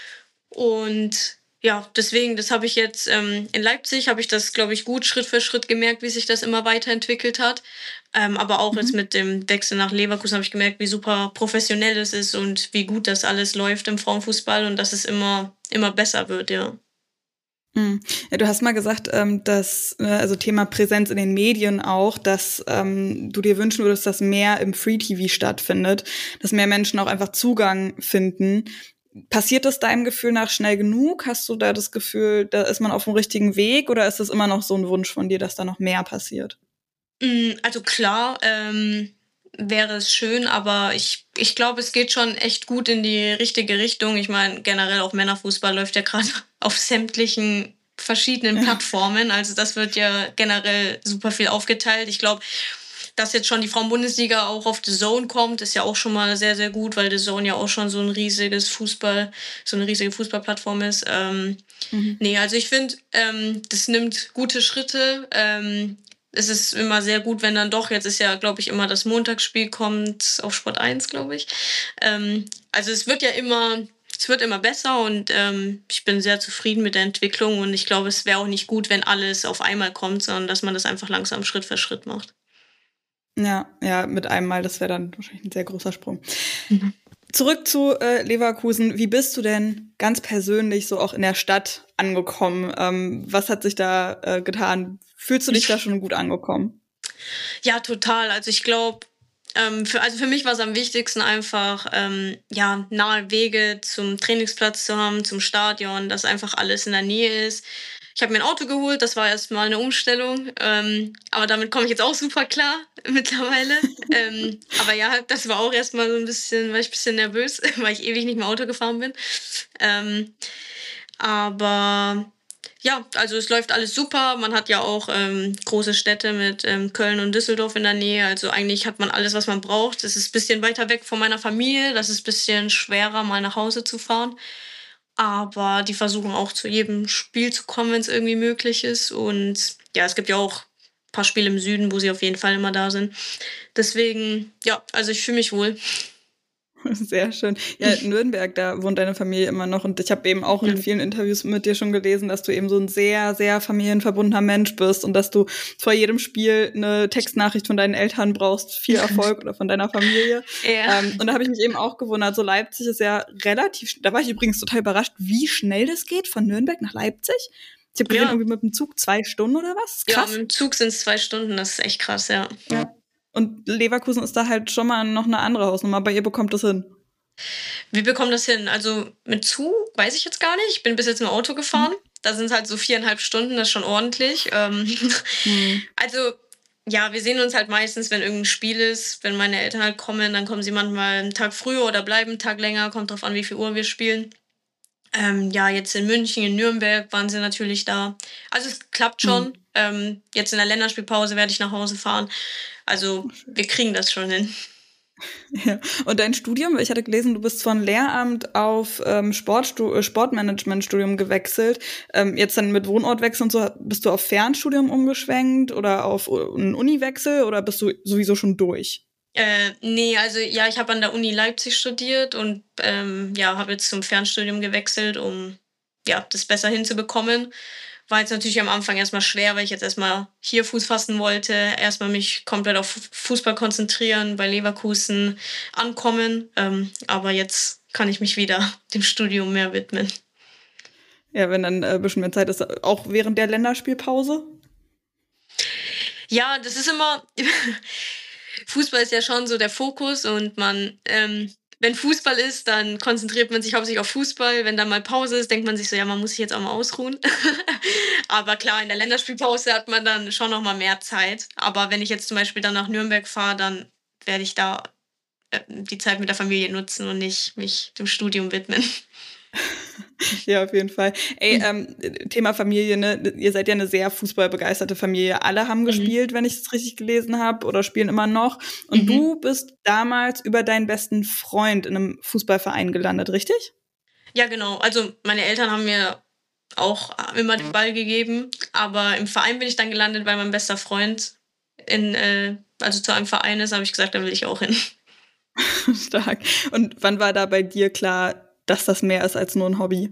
Und ja, deswegen, das habe ich jetzt ähm, in Leipzig, habe ich das, glaube ich, gut Schritt für Schritt gemerkt, wie sich das immer weiterentwickelt hat. Ähm, aber auch mhm. jetzt mit dem Wechsel nach Leverkusen habe ich gemerkt, wie super professionell es ist und wie gut das alles läuft im Frauenfußball und dass es immer, immer besser wird, ja. Ja, du hast mal gesagt, ähm, dass, also Thema Präsenz in den Medien auch, dass ähm, du dir wünschen würdest, dass mehr im Free-T V stattfindet, dass mehr Menschen auch einfach Zugang finden. Passiert das deinem Gefühl nach schnell genug? Hast du da das Gefühl, da ist man auf dem richtigen Weg oder ist das immer noch so ein Wunsch von dir, dass da noch mehr passiert? Also klar, ähm, wäre es schön, aber ich, ich glaube, es geht schon echt gut in die richtige Richtung. Ich meine, generell auch Männerfußball läuft ja gerade auf sämtlichen verschiedenen Plattformen. Also das wird ja generell super viel aufgeteilt. Ich glaube, dass jetzt schon die Frauen-Bundesliga auch auf The Zone kommt, ist ja auch schon mal sehr, sehr gut, weil The Zone ja auch schon so ein riesiges Fußball, so eine riesige Fußballplattform ist. Ähm, mhm. Nee, also ich finde, ähm, das nimmt gute Schritte. Ähm, es ist immer sehr gut, wenn dann doch, jetzt ist ja, glaube ich, immer das Montagsspiel kommt auf Sport eins, glaube ich. Ähm, also es wird ja immer, es wird immer besser und ähm, ich bin sehr zufrieden mit der Entwicklung und ich glaube, es wäre auch nicht gut, wenn alles auf einmal kommt, sondern dass man das einfach langsam Schritt für Schritt macht. Ja, ja, mit einem Mal, das wäre dann wahrscheinlich ein sehr großer Sprung. Mhm. Zurück zu äh, Leverkusen. Wie bist du denn ganz persönlich so auch in der Stadt angekommen? Ähm, was hat sich da äh, getan? Fühlst du dich da schon gut angekommen? Ja, total. Also ich glaube, ähm, für, also für mich war es am wichtigsten einfach, ähm, ja, nahe Wege zum Trainingsplatz zu haben, zum Stadion, dass einfach alles in der Nähe ist. Ich habe mir ein Auto geholt, das war erstmal eine Umstellung, ähm, aber damit komme ich jetzt auch super klar mittlerweile. ähm, aber ja, das war auch erstmal so ein bisschen, war ich ein bisschen nervös, weil ich ewig nicht mehr Auto gefahren bin. Ähm, aber ja, also es läuft alles super. Man hat ja auch ähm, große Städte mit ähm, Köln und Düsseldorf in der Nähe. Also eigentlich hat man alles, was man braucht. Es ist ein bisschen weiter weg von meiner Familie. Das ist ein bisschen schwerer, mal nach Hause zu fahren. Aber die versuchen auch zu jedem Spiel zu kommen, wenn es irgendwie möglich ist. Und ja, es gibt ja auch ein paar Spiele im Süden, wo sie auf jeden Fall immer da sind. Deswegen, ja, also ich fühle mich wohl. Sehr schön. Ja, in Nürnberg, da wohnt deine Familie immer noch. Und ich habe eben auch in vielen Interviews mit dir schon gelesen, dass du eben so ein sehr, sehr familienverbundener Mensch bist und dass du vor jedem Spiel eine Textnachricht von deinen Eltern brauchst. Viel Erfolg oder von deiner Familie. Ja. Ähm, und da habe ich mich eben auch gewundert. So Leipzig ist ja relativ, da war ich übrigens total überrascht, wie schnell das geht von Nürnberg nach Leipzig. Ich habe gesehen, ja. irgendwie mit dem Zug zwei Stunden oder was? Krass. Ja, mit dem Zug sind es zwei Stunden. Das ist echt krass, ja. Ja. Und Leverkusen ist da halt schon mal noch eine andere Hausnummer. Bei ihr bekommt das hin. Wir bekommen das hin. Also mit Zug weiß ich jetzt gar nicht. Ich bin bis jetzt im Auto gefahren. Mhm. Da sind es halt so viereinhalb Stunden. Das ist schon ordentlich. Ähm, mhm. Also ja, wir sehen uns halt meistens, wenn irgendein Spiel ist. Wenn meine Eltern halt kommen, dann kommen sie manchmal einen Tag früher oder bleiben einen Tag länger. Kommt drauf an, wie viel Uhr wir spielen. Ähm, ja, jetzt in München, in Nürnberg waren sie natürlich da. Also es klappt schon. Mhm. Ähm, jetzt in der Länderspielpause werde ich nach Hause fahren. Also wir kriegen das schon hin. Ja. Und dein Studium, ich hatte gelesen, du bist von Lehramt auf ähm, Sportstu- Sportmanagement-Studium gewechselt. Ähm, jetzt dann mit Wohnortwechsel und so, bist du auf Fernstudium umgeschwenkt oder auf einen Uniwechsel oder bist du sowieso schon durch? Äh, nee, also ja, ich habe an der Uni Leipzig studiert und ähm, ja, habe jetzt zum Fernstudium gewechselt, um ja, das besser hinzubekommen. War jetzt natürlich am Anfang erstmal schwer, weil ich jetzt erstmal hier Fuß fassen wollte, erstmal mich komplett auf Fußball konzentrieren, bei Leverkusen ankommen. Ähm, aber jetzt kann ich mich wieder dem Studium mehr widmen. Ja, wenn dann äh, ein bisschen mehr Zeit ist, auch während der Länderspielpause? Ja, das ist immer, Fußball ist ja schon so der Fokus und man, ähm, wenn Fußball ist, dann konzentriert man sich hauptsächlich auf Fußball. Wenn dann mal Pause ist, denkt man sich so, ja, man muss sich jetzt auch mal ausruhen. Aber klar, in der Länderspielpause hat man dann schon noch mal mehr Zeit. Aber wenn ich jetzt zum Beispiel dann nach Nürnberg fahre, dann werde ich da äh, die Zeit mit der Familie nutzen und nicht mich dem Studium widmen. Ja, auf jeden Fall. Ey, ähm, Thema Familie, ne? Ihr seid ja eine sehr fußballbegeisterte Familie. Alle haben gespielt, mhm. wenn ich es richtig gelesen habe, oder spielen immer noch. Und mhm. du bist damals über deinen besten Freund in einem Fußballverein gelandet, richtig? Ja, genau. Also meine Eltern haben mir auch immer den Ball gegeben, aber im Verein bin ich dann gelandet, weil mein bester Freund in, äh, also zu einem Verein ist, habe ich gesagt, da will ich auch hin. Stark. Und wann war da bei dir klar, dass das mehr ist als nur ein Hobby?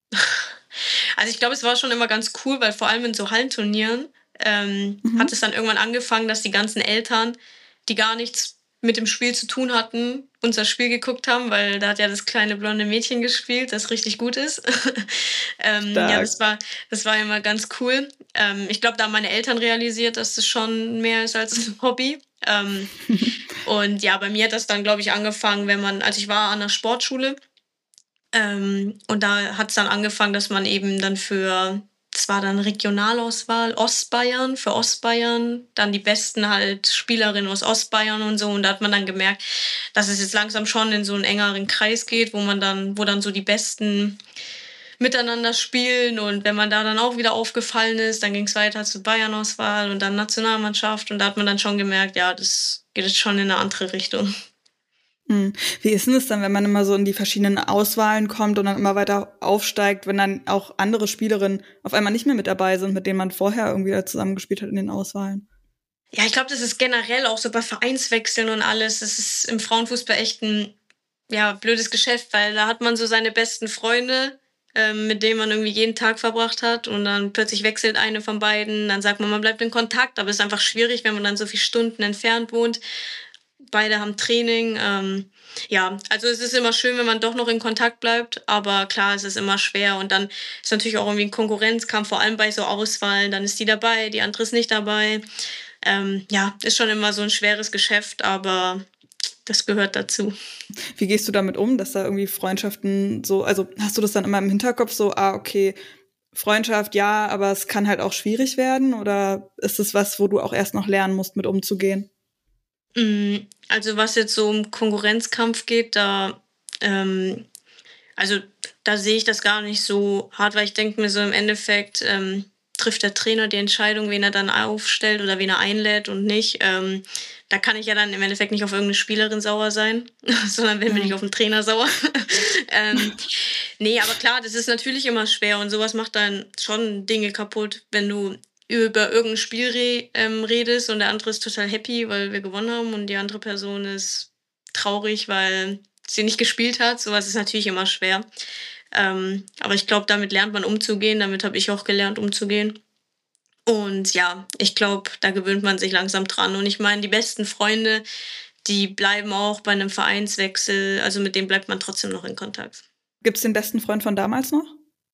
Also ich glaube, es war schon immer ganz cool, weil vor allem in so Hallenturnieren ähm, mhm. hat es dann irgendwann angefangen, dass die ganzen Eltern, die gar nichts mit dem Spiel zu tun hatten, unser Spiel geguckt haben, weil da hat ja das kleine blonde Mädchen gespielt, das richtig gut ist. ähm, ja, das war, das war immer ganz cool. Ähm, ich glaube, da haben meine Eltern realisiert, dass das schon mehr ist als ein Hobby. Ähm, und ja, bei mir hat das dann, glaube ich, angefangen, wenn man, also ich war an der Sportschule, Ähm, und da hat es dann angefangen, dass man eben dann für, das war dann Regionalauswahl, Ostbayern, für Ostbayern, dann die besten halt Spielerinnen aus Ostbayern und so. Und da hat man dann gemerkt, dass es jetzt langsam schon in so einen engeren Kreis geht, wo man dann, wo dann so die Besten miteinander spielen. Und wenn man da dann auch wieder aufgefallen ist, dann ging es weiter zur Bayern-Auswahl und dann Nationalmannschaft. Und da hat man dann schon gemerkt, ja, das geht jetzt schon in eine andere Richtung. Wie ist denn es dann, wenn man immer so in die verschiedenen Auswahlen kommt und dann immer weiter aufsteigt, wenn dann auch andere Spielerinnen auf einmal nicht mehr mit dabei sind, mit denen man vorher irgendwie zusammengespielt hat in den Auswahlen? Ja, ich glaube, das ist generell auch so bei Vereinswechseln und alles. Das ist im Frauenfußball echt ein ja, blödes Geschäft, weil da hat man so seine besten Freunde, ähm, mit denen man irgendwie jeden Tag verbracht hat und dann plötzlich wechselt eine von beiden. Dann sagt man, man bleibt in Kontakt, aber es ist einfach schwierig, wenn man dann so viele Stunden entfernt wohnt. Beide haben Training. Ähm, ja, also es ist immer schön, wenn man doch noch in Kontakt bleibt, aber klar, es ist immer schwer. Und dann ist natürlich auch irgendwie ein Konkurrenzkampf, vor allem bei so Auswahlen. Dann ist die dabei, die andere ist nicht dabei. Ähm, ja, ist schon immer so ein schweres Geschäft, aber das gehört dazu. Wie gehst du damit um, dass da irgendwie Freundschaften so, also hast du das dann immer im Hinterkopf so, ah, okay, Freundschaft, ja, aber es kann halt auch schwierig werden? Oder ist es was, wo du auch erst noch lernen musst, mit umzugehen? Also was jetzt so um Konkurrenzkampf geht, da ähm, also da sehe ich das gar nicht so hart, weil ich denke mir so im Endeffekt ähm, trifft der Trainer die Entscheidung, wen er dann aufstellt oder wen er einlädt und nicht. Ähm, da kann ich ja dann im Endeffekt nicht auf irgendeine Spielerin sauer sein, sondern wenn bin ich auf den Trainer sauer. ähm, nee, aber klar, das ist natürlich immer schwer und sowas macht dann schon Dinge kaputt, wenn du über irgendein Spiel re- ähm, redest und der andere ist total happy, weil wir gewonnen haben und die andere Person ist traurig, weil sie nicht gespielt hat. Sowas ist natürlich immer schwer. Ähm, aber ich glaube, damit lernt man umzugehen. Damit habe ich auch gelernt, umzugehen. Und ja, ich glaube, da gewöhnt man sich langsam dran. Und ich meine, die besten Freunde, die bleiben auch bei einem Vereinswechsel. Also mit denen bleibt man trotzdem noch in Kontakt. Gibt es den besten Freund von damals noch?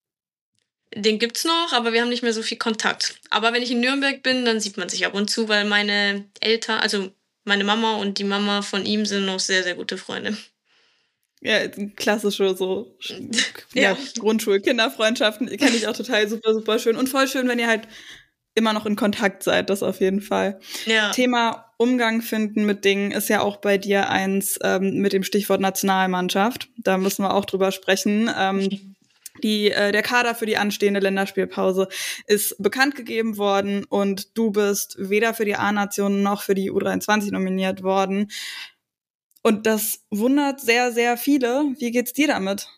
Den gibt's noch, aber wir haben nicht mehr so viel Kontakt. Aber wenn ich in Nürnberg bin, dann sieht man sich ab und zu, weil meine Eltern, also meine Mama und die Mama von ihm sind noch sehr, sehr gute Freunde. Ja, klassische so ja, ja. Grundschul-Kinderfreundschaften kenne ich auch total super, super schön. Und voll schön, wenn ihr halt immer noch in Kontakt seid, das auf jeden Fall. Ja. Thema Umgang finden mit Dingen ist ja auch bei dir eins ähm, mit dem Stichwort Nationalmannschaft. Da müssen wir auch drüber sprechen. Ähm, Die, äh, der Kader für die anstehende Länderspielpause ist bekannt gegeben worden und du bist weder für die A-Nation noch für die U dreiundzwanzig nominiert worden. Und das wundert sehr, sehr viele. Wie geht's dir damit?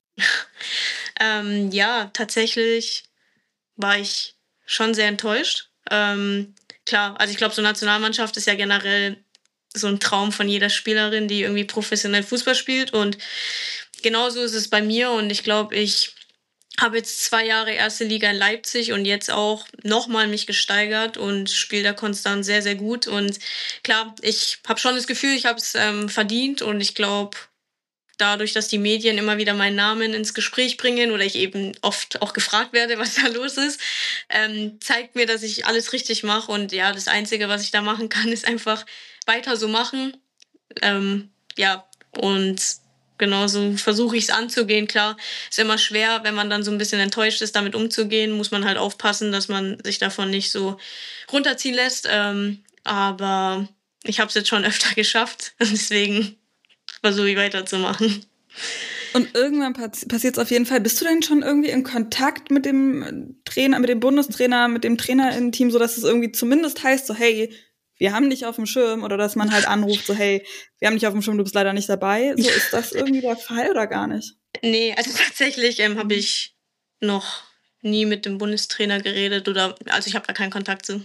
ähm, ja, tatsächlich war ich schon sehr enttäuscht. Ähm, klar, also ich glaube, so Nationalmannschaft ist ja generell so ein Traum von jeder Spielerin, die irgendwie professionell Fußball spielt. Und genauso ist es bei mir. Und ich glaube, ich habe jetzt zwei Jahre erste Liga in Leipzig und jetzt auch nochmal mich gesteigert und spiele da konstant sehr, sehr gut. Und klar, ich habe schon das Gefühl, ich habe es ähm, verdient. Und ich glaube, dadurch, dass die Medien immer wieder meinen Namen ins Gespräch bringen oder ich eben oft auch gefragt werde, was da los ist, ähm, zeigt mir, dass ich alles richtig mache. Und ja, das Einzige, was ich da machen kann, ist einfach weiter so machen. Ähm, ja, und genauso versuche ich es anzugehen. Klar, ist immer schwer, wenn man dann so ein bisschen enttäuscht ist, damit umzugehen, muss man halt aufpassen, dass man sich davon nicht so runterziehen lässt. Ähm, aber ich habe es jetzt schon öfter geschafft. Deswegen versuche ich weiterzumachen. Und irgendwann passiert es auf jeden Fall. Bist du denn schon irgendwie in Kontakt mit dem Trainer, mit dem Bundestrainer, mit dem Trainer im Team, sodass es irgendwie zumindest heißt, so hey, wir haben dich auf dem Schirm, oder dass man halt anruft, so hey, wir haben dich auf dem Schirm, du bist leider nicht dabei. So, ist das irgendwie der Fall oder gar nicht? Nee, also tatsächlich ähm, habe ich noch nie mit dem Bundestrainer geredet oder, also ich habe da keinen Kontakt zu.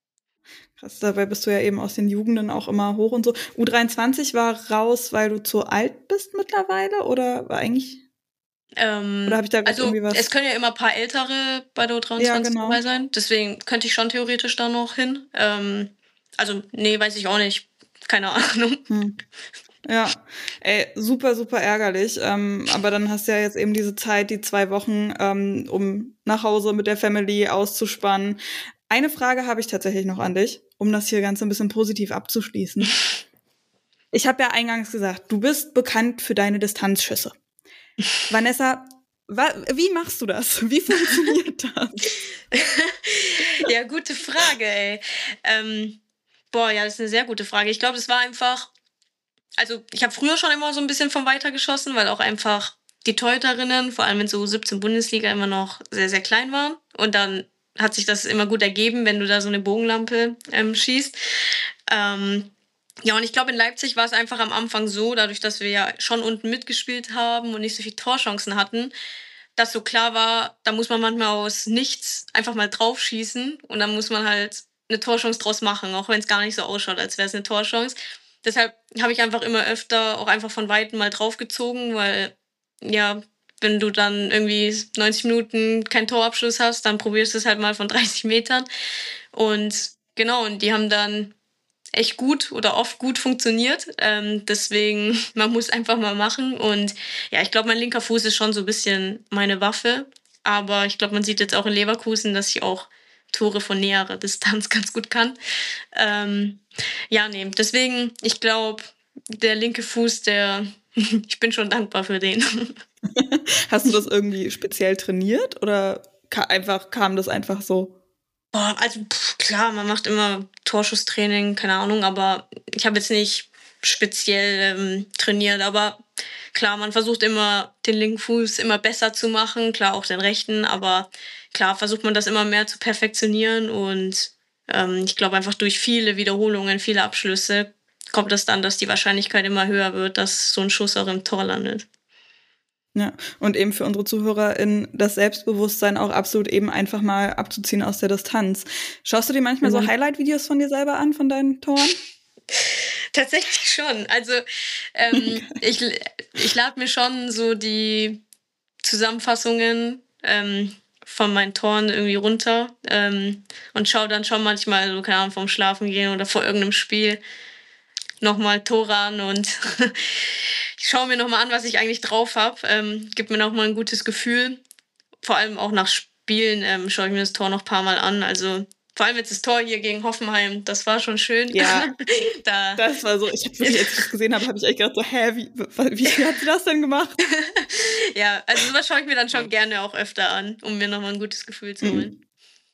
Krass, dabei bist du ja eben aus den Jugenden auch immer hoch und so. U dreiundzwanzig war raus, weil du zu alt bist mittlerweile, oder war eigentlich? Ähm, oder habe ich da also irgendwie was? Es können ja immer ein paar Ältere bei der U dreiundzwanzig Ja, genau. dabei sein, deswegen könnte ich schon theoretisch da noch hin. Ähm, also nee, weiß ich auch nicht, keine Ahnung. Hm. Ja, ey, super, super ärgerlich. Ähm, aber dann hast du ja jetzt eben diese Zeit, die zwei Wochen, ähm, um nach Hause mit der Family auszuspannen. Eine Frage habe ich tatsächlich noch an dich, um das hier ganz ein bisschen positiv abzuschließen. Ich habe ja eingangs gesagt, du bist bekannt für deine Distanzschüsse. Vanessa, wa- wie machst du das? Wie funktioniert das? Ja, gute Frage, ey. Ähm, boah, ja, das ist eine sehr gute Frage. Ich glaube, das war einfach, also ich habe früher schon immer so ein bisschen vom Weiter geschossen, weil auch einfach die Torhüterinnen, vor allem in so siebzehn Bundesliga, immer noch sehr, sehr klein waren. Und dann hat sich das immer gut ergeben, wenn du da so eine Bogenlampe ähm, schießt. Ähm, ja, und ich glaube, in Leipzig war es einfach am Anfang so, dadurch, dass wir ja schon unten mitgespielt haben und nicht so viele Torchancen hatten, dass so klar war, da muss man manchmal aus nichts einfach mal draufschießen und dann muss man halt eine Torchance draus machen, auch wenn es gar nicht so ausschaut, als wäre es eine Torchance. Deshalb habe ich einfach immer öfter auch einfach von Weitem mal draufgezogen, weil ja, wenn du dann irgendwie neunzig Minuten keinen Torabschluss hast, dann probierst du es halt mal von dreißig Metern. Und genau, und die haben dann echt gut oder oft gut funktioniert. Ähm, deswegen, man muss einfach mal machen. Und ja, ich glaube, mein linker Fuß ist schon so ein bisschen meine Waffe. Aber ich glaube, man sieht jetzt auch in Leverkusen, dass ich auch Tore von näherer Distanz ganz gut kann. Ähm, ja, nee, deswegen, ich glaube, der linke Fuß, der, ich bin schon dankbar für den. Hast du das irgendwie speziell trainiert oder ka- einfach kam das einfach so? Boah, also pff, klar, man macht immer Torschusstraining, keine Ahnung, aber ich habe jetzt nicht speziell ähm, trainiert, aber klar, man versucht immer den linken Fuß immer besser zu machen, klar auch den rechten, aber klar versucht man das immer mehr zu perfektionieren und ähm, ich glaube einfach durch viele Wiederholungen, viele Abschlüsse kommt es dann, dass die Wahrscheinlichkeit immer höher wird, dass so ein Schuss auch im Tor landet. Ja, und eben für unsere ZuhörerInnen das Selbstbewusstsein auch absolut eben einfach mal abzuziehen aus der Distanz. Schaust du dir manchmal mhm. so Highlight-Videos von dir selber an, von deinen Toren? Tatsächlich schon. Also ähm, ich, ich lade mir schon so die Zusammenfassungen ähm, von meinen Toren irgendwie runter ähm, und schaue dann schon manchmal, so keine Ahnung, vorm Schlafen gehen oder vor irgendeinem Spiel nochmal Tore an und ich schaue mir nochmal an, was ich eigentlich drauf habe. Ähm, gibt mir nochmal ein gutes Gefühl. Vor allem auch nach Spielen ähm, schaue ich mir das Tor noch ein paar Mal an. Also vor allem jetzt das Tor hier gegen Hoffenheim, das war schon schön. Ja, da. Das war so, ich habe wirklich, als ich das gesehen habe, habe ich echt gedacht so, hä, wie, wie, wie hat sie das denn gemacht? Ja, also sowas schaue ich mir dann schon gerne auch öfter an, um mir nochmal ein gutes Gefühl zu holen. Mhm.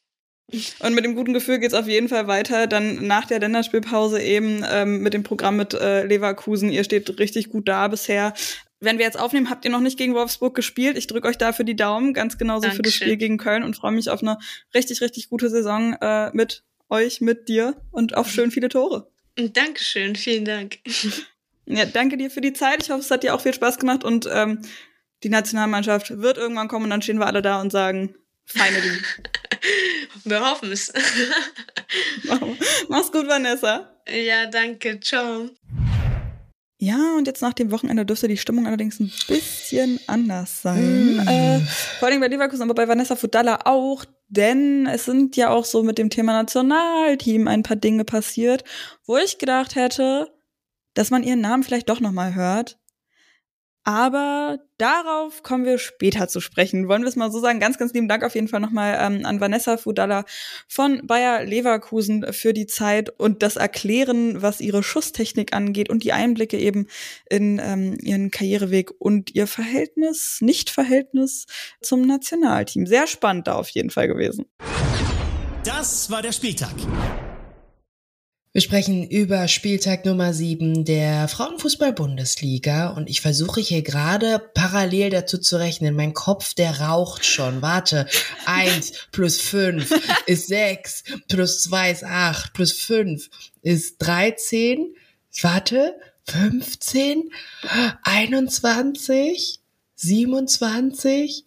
Und mit dem guten Gefühl geht's auf jeden Fall weiter. Dann nach der Länderspielpause eben ähm, mit dem Programm mit äh, Leverkusen. Ihr steht richtig gut da bisher. Wenn wir jetzt aufnehmen, habt ihr noch nicht gegen Wolfsburg gespielt. Ich drücke euch dafür die Daumen, ganz genauso Dankeschön. Für das Spiel gegen Köln und freue mich auf eine richtig, richtig gute Saison äh, mit euch, mit dir und auf schön viele Tore. Dankeschön, vielen Dank. Ja, danke dir für die Zeit. Ich hoffe, es hat dir auch viel Spaß gemacht und ähm, die Nationalmannschaft wird irgendwann kommen und dann stehen wir alle da und sagen, finally. Wir hoffen es. Mach's gut, Vanessa. Ja, danke. Ciao. Ja, und jetzt nach dem Wochenende dürfte die Stimmung allerdings ein bisschen anders sein. Mm. Äh, vor allem bei Leverkusen, aber bei Vanessa Fudala auch, denn es sind ja auch so mit dem Thema Nationalteam ein paar Dinge passiert, wo ich gedacht hätte, dass man ihren Namen vielleicht doch nochmal hört. Aber darauf kommen wir später zu sprechen. Wollen wir es mal so sagen? Ganz, ganz lieben Dank auf jeden Fall nochmal ähm, an Vanessa Fudala von Bayer Leverkusen für die Zeit und das Erklären, was ihre Schusstechnik angeht und die Einblicke eben in ähm, ihren Karriereweg und ihr Verhältnis, Nicht-Verhältnis zum Nationalteam. Sehr spannend da auf jeden Fall gewesen. Das war der Spieltag. Wir sprechen über Spieltag Nummer sieben der Frauenfußball-Bundesliga und ich versuche hier gerade parallel dazu zu rechnen. Mein Kopf, der raucht schon. Warte, eins plus fünf ist sechs, plus zwei ist acht, plus fünf ist dreizehn. Warte, fünfzehn, einundzwanzig, siebenundzwanzig,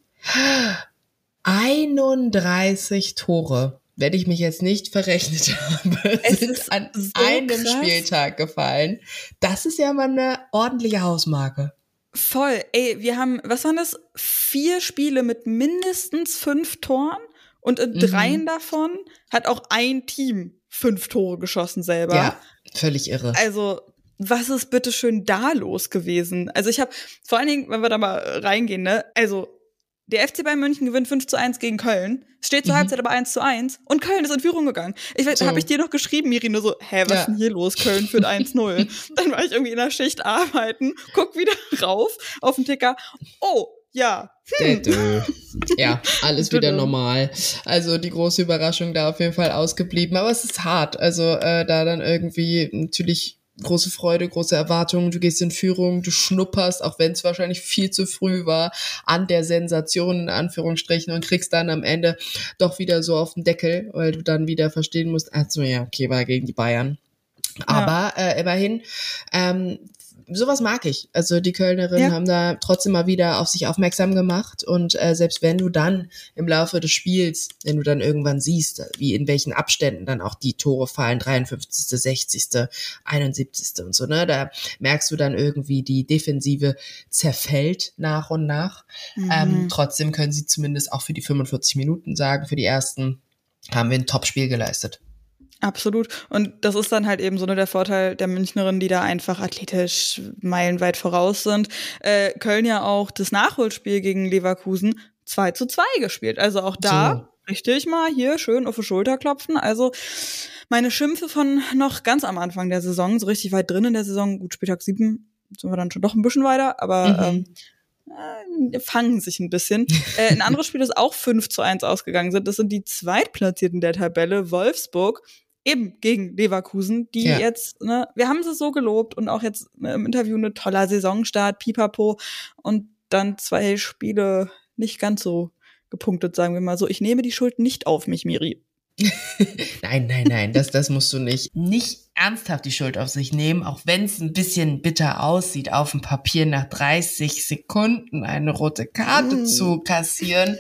einunddreißig Tore. Wenn ich mich jetzt nicht verrechnet habe, es sind ist an so einem krass. Spieltag gefallen. Das ist ja mal eine ordentliche Hausmarke. Voll. Ey, wir haben, was waren das? Vier Spiele mit mindestens fünf Toren und in mhm. dreien davon hat auch ein Team fünf Tore geschossen selber. Ja, völlig irre. Also, was ist bitte schön da los gewesen? Also ich habe, vor allen Dingen, wenn wir da mal reingehen, ne, also der F C Bayern München gewinnt fünf zu eins gegen Köln. Es steht zur mhm. Halbzeit aber eins zu eins. Und Köln ist in Führung gegangen. Ich weiß, so. habe ich dir noch geschrieben, Miri, nur so, hä, was ja. ist denn hier los? Köln führt eins null. Dann war ich irgendwie in der Schicht arbeiten, guck wieder rauf auf den Ticker. Oh, ja. Hm. Ja, alles wieder normal. Also die große Überraschung da auf jeden Fall ausgeblieben. Aber es ist hart. Also äh, da dann irgendwie natürlich große Freude, große Erwartungen, du gehst in Führung, du schnupperst, auch wenn es wahrscheinlich viel zu früh war, an der Sensation in Anführungsstrichen und kriegst dann am Ende doch wieder so auf den Deckel, weil du dann wieder verstehen musst, also ja, okay, war gegen die Bayern. Aber ja. äh, immerhin, ähm, sowas mag ich. Also die Kölnerinnen ja. haben da trotzdem mal wieder auf sich aufmerksam gemacht und äh, selbst wenn du dann im Laufe des Spiels, wenn du dann irgendwann siehst, wie in welchen Abständen dann auch die Tore fallen, dreiundfünfzigste, sechzigste, einundsiebzigste und so, ne, da merkst du dann irgendwie, die Defensive zerfällt nach und nach. Mhm. Ähm, trotzdem können sie zumindest auch für die fünfundvierzig Minuten sagen, für die ersten haben wir ein Top-Spiel geleistet. Absolut. Und das ist dann halt eben so nur der Vorteil der Münchnerinnen, die da einfach athletisch meilenweit voraus sind. Äh, Köln ja auch das Nachholspiel gegen Leverkusen zwei zu zwei gespielt. Also auch da so. Richtig mal hier schön auf die Schulter klopfen. Also meine Schimpfe von noch ganz am Anfang der Saison, so richtig weit drin in der Saison, gut, Spieltag sieben sind wir dann schon doch ein bisschen weiter, aber mhm. ähm, äh, fangen sich ein bisschen. äh, ein anderes Spiel, das auch fünf zu eins ausgegangen sind, das sind die Zweitplatzierten der Tabelle, Wolfsburg, eben gegen Leverkusen, die ja. jetzt, ne, wir haben sie so gelobt und auch jetzt ne, im Interview eine toller Saisonstart, pipapo, und dann zwei Spiele nicht ganz so gepunktet, sagen wir mal so. Ich nehme die Schuld nicht auf mich, Miri. nein, nein, nein, das, das musst du nicht. Nicht ernsthaft die Schuld auf sich nehmen, auch wenn es ein bisschen bitter aussieht, auf dem Papier nach dreißig Sekunden eine rote Karte mm. zu kassieren,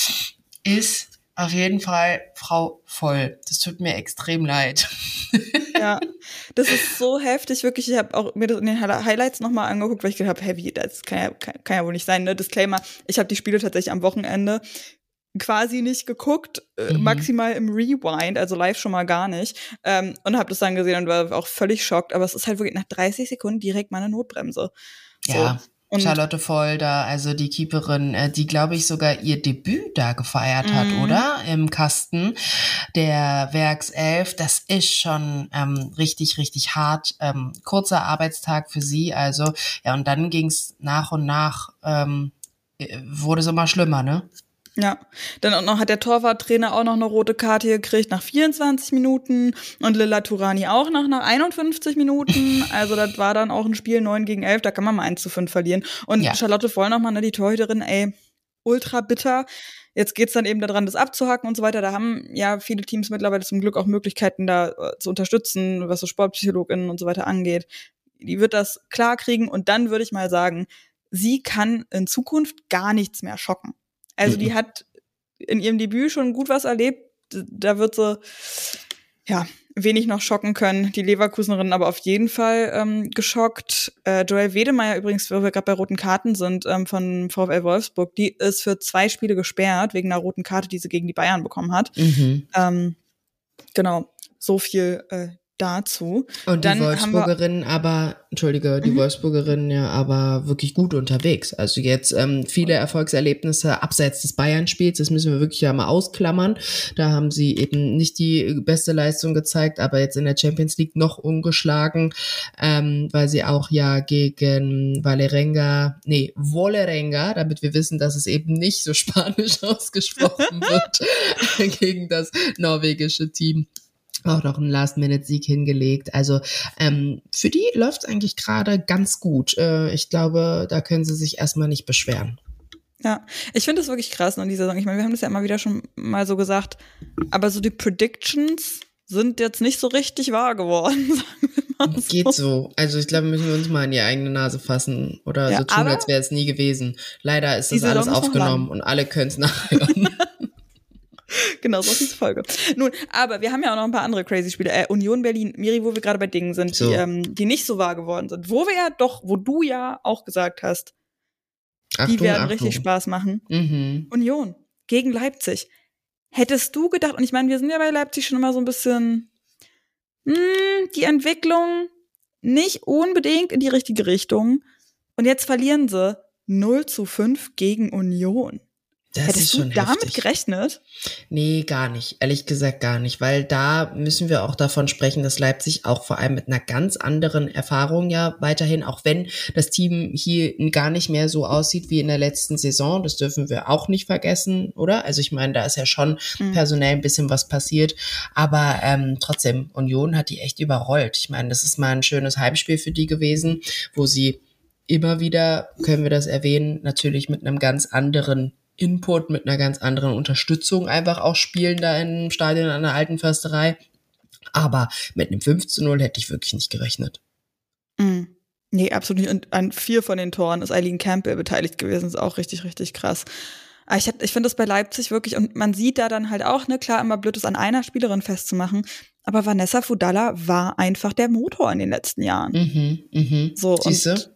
ist auf jeden Fall Frau Voll. Das tut mir extrem leid. Ja, das ist so heftig, wirklich. Ich habe auch mir das in den Highlights nochmal angeguckt, weil ich gedacht habe, hey, wie, das kann ja, kann, kann ja wohl nicht sein, ne? Disclaimer, ich habe die Spiele tatsächlich am Wochenende quasi nicht geguckt, äh, mhm. maximal im Rewind, also live schon mal gar nicht, ähm, und habe das dann gesehen und war auch völlig schockt, aber es ist halt wirklich nach dreißig Sekunden direkt mal eine Notbremse. So. Ja. Und Charlotte Volder, also die Keeperin, die, glaube ich, sogar ihr Debüt da gefeiert hat, mhm. oder? Im Kasten der Werkself. Das ist schon ähm, richtig, richtig hart. Ähm, kurzer Arbeitstag für sie. Also, ja, und dann ging's nach und nach, ähm, wurde es immer schlimmer, ne? Ja, dann noch hat der Torwarttrainer auch noch eine rote Karte gekriegt nach vierundzwanzig Minuten und Lilla Turani auch noch nach einundfünfzig Minuten. Also das war dann auch ein Spiel neun gegen elf, da kann man mal eins zu fünf verlieren. Und ja. Charlotte Voll nochmal, ne, die Torhüterin, ey, ultra bitter. Jetzt geht's dann eben daran, das abzuhacken und so weiter. Da haben ja viele Teams mittlerweile zum Glück auch Möglichkeiten, da äh, zu unterstützen, was so SportpsychologInnen und so weiter angeht. die wird das klar kriegen und dann würde ich mal sagen, sie kann in Zukunft gar nichts mehr schocken. Also mhm. die hat in ihrem Debüt schon gut was erlebt, da wird sie, ja, wenig noch schocken können, die Leverkusenerinnen aber auf jeden Fall ähm, geschockt. Äh, Joelle Wedemeyer übrigens, wo wir gerade bei roten Karten sind, ähm, von VfL Wolfsburg, die ist für zwei Spiele gesperrt, wegen einer roten Karte, die sie gegen die Bayern bekommen hat. Mhm. Ähm, genau, so viel äh, dazu. Und die Dann Wolfsburgerinnen aber, entschuldige, die mhm. Wolfsburgerinnen ja aber wirklich gut unterwegs. Also jetzt ähm, viele Erfolgserlebnisse abseits des Bayern-Spiels, das müssen wir wirklich ja mal ausklammern. Da haben sie eben nicht die beste Leistung gezeigt, aber jetzt in der Champions League noch ungeschlagen, ähm, weil sie auch ja gegen Vålerenga, nee, Vålerenga, damit wir wissen, dass es eben nicht so spanisch ausgesprochen wird, gegen das norwegische Team auch noch einen Last-Minute-Sieg hingelegt. Also ähm, für die läuft es eigentlich gerade ganz gut. Äh, ich glaube, da können sie sich erstmal nicht beschweren. Ja, ich finde das wirklich krass in dieser Saison. Ich meine, wir haben das ja immer wieder schon mal so gesagt, aber so die Predictions sind jetzt nicht so richtig wahr geworden, sagen wir mal so. Geht so. Also ich glaube, müssen wir uns mal in die eigene Nase fassen oder ja, so tun, als wäre es nie gewesen. Leider ist das alles aufgenommen und alle können es nachhören. Genau, so ist diese Folge. Nun, aber wir haben ja auch noch ein paar andere crazy Spiele. Äh, Union Berlin, Miri, wo wir gerade bei Dingen sind, so. die, ähm, die nicht so wahr geworden sind. Wo wir ja doch, wo du ja auch gesagt hast, Achtung, die werden Achtung. richtig Spaß machen. Mhm. Union gegen Leipzig. Hättest du gedacht, und ich meine, wir sind ja bei Leipzig schon immer so ein bisschen, mh, die Entwicklung nicht unbedingt in die richtige Richtung. Und jetzt verlieren sie null zu fünf gegen Union. Das Hättest ist schon du damit heftig. gerechnet? Nee, gar nicht. Ehrlich gesagt gar nicht. Weil da müssen wir auch davon sprechen, dass Leipzig auch vor allem mit einer ganz anderen Erfahrung ja weiterhin, auch wenn das Team hier gar nicht mehr so aussieht wie in der letzten Saison, das dürfen wir auch nicht vergessen, oder? Also ich meine, da ist ja schon mhm. personell ein bisschen was passiert. Aber ähm, trotzdem, Union hat die echt überrollt. Ich meine, das ist mal ein schönes Heimspiel für die gewesen, wo sie immer wieder, können wir das erwähnen, natürlich mit einem ganz anderen Input, mit einer ganz anderen Unterstützung einfach auch spielen da im Stadion an der Alten Försterei. Aber mit einem fünf zu null hätte ich wirklich nicht gerechnet. Mm. Nee, absolut nicht. Und an vier von den Toren ist Eileen Campbell beteiligt gewesen. Das ist auch richtig, richtig krass. Aber ich, ich finde das bei Leipzig wirklich, und man sieht da dann halt auch, ne, klar, immer blöd ist, an einer Spielerin festzumachen, aber Vanessa Fudalla war einfach der Motor in den letzten Jahren. Mhm, mhm. So, Siehste? Und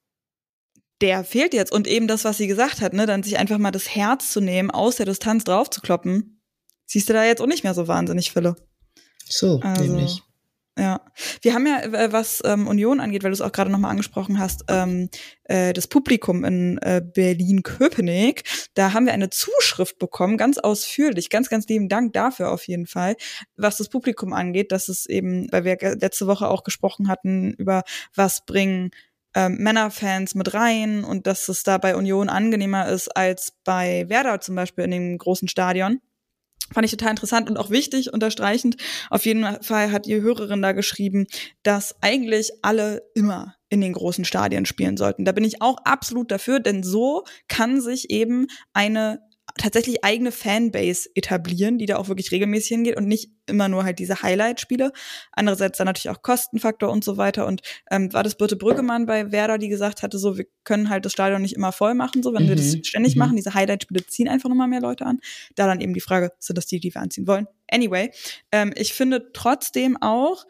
der fehlt jetzt. Und eben das, was sie gesagt hat, ne, dann sich einfach mal das Herz zu nehmen, aus der Distanz drauf zu kloppen, siehst du da jetzt auch nicht mehr so wahnsinnig viele. So, also, nämlich. Ja. Wir haben ja, was ähm, Union angeht, weil du es auch gerade nochmal angesprochen hast, ähm, äh, das Publikum in äh, Berlin-Köpenick, da haben wir eine Zuschrift bekommen, ganz ausführlich, ganz, ganz lieben Dank dafür auf jeden Fall, was das Publikum angeht, dass es eben, weil wir letzte Woche auch gesprochen hatten über was bringen Ähm, Männerfans mit rein und dass es da bei Union angenehmer ist als bei Werder zum Beispiel in dem großen Stadion. Fand ich total interessant und auch wichtig, unterstreichend. Auf jeden Fall hat die Hörerin da geschrieben, dass eigentlich alle immer in den großen Stadien spielen sollten. Da bin ich auch absolut dafür, denn so kann sich eben eine tatsächlich eigene Fanbase etablieren, die da auch wirklich regelmäßig hingeht und nicht immer nur halt diese Highlight-Spiele. Andererseits dann natürlich auch Kostenfaktor und so weiter. Und ähm, war das Birte Brüggemann bei Werder, die gesagt hatte, so, wir können halt das Stadion nicht immer voll machen, so, wenn mhm. wir das ständig mhm. machen. Diese Highlight-Spiele ziehen einfach nochmal mehr Leute an. Da dann eben die Frage, sind das die, die wir anziehen wollen? Anyway, ähm, ich finde trotzdem auch,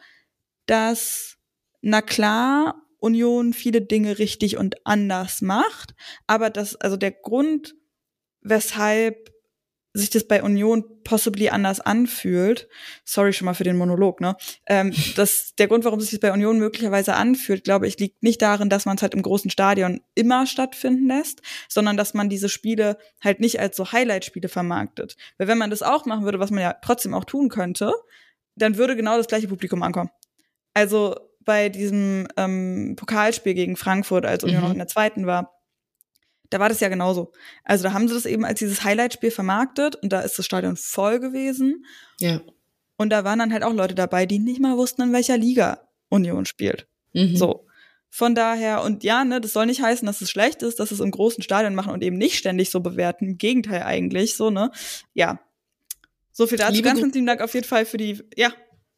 dass, na klar, Union viele Dinge richtig und anders macht, aber das, also der Grund, weshalb sich das bei Union possibly anders anfühlt, sorry schon mal für den Monolog, ne, ähm, das, der Grund, warum sich das bei Union möglicherweise anfühlt, glaube ich, liegt nicht darin, dass man es halt im großen Stadion immer stattfinden lässt, sondern dass man diese Spiele halt nicht als so Highlight-Spiele vermarktet. Weil wenn man das auch machen würde, was man ja trotzdem auch tun könnte, dann würde genau das gleiche Publikum ankommen. Also bei diesem ähm, Pokalspiel gegen Frankfurt, als Union mhm. noch in der zweiten war, da war das ja genauso. Also da haben sie das eben als dieses Highlight-Spiel vermarktet und da ist das Stadion voll gewesen. Ja. Und da waren dann halt auch Leute dabei, die nicht mal wussten, in welcher Liga Union spielt. Mhm. So. Von daher, und ja, ne, das soll nicht heißen, dass es schlecht ist, dass es im großen Stadion machen und eben nicht ständig so bewerten. Im Gegenteil eigentlich, so, ne. Ja. So viel dazu. Liebe Ganz, ganz lieben Dank auf jeden Fall für die, ja.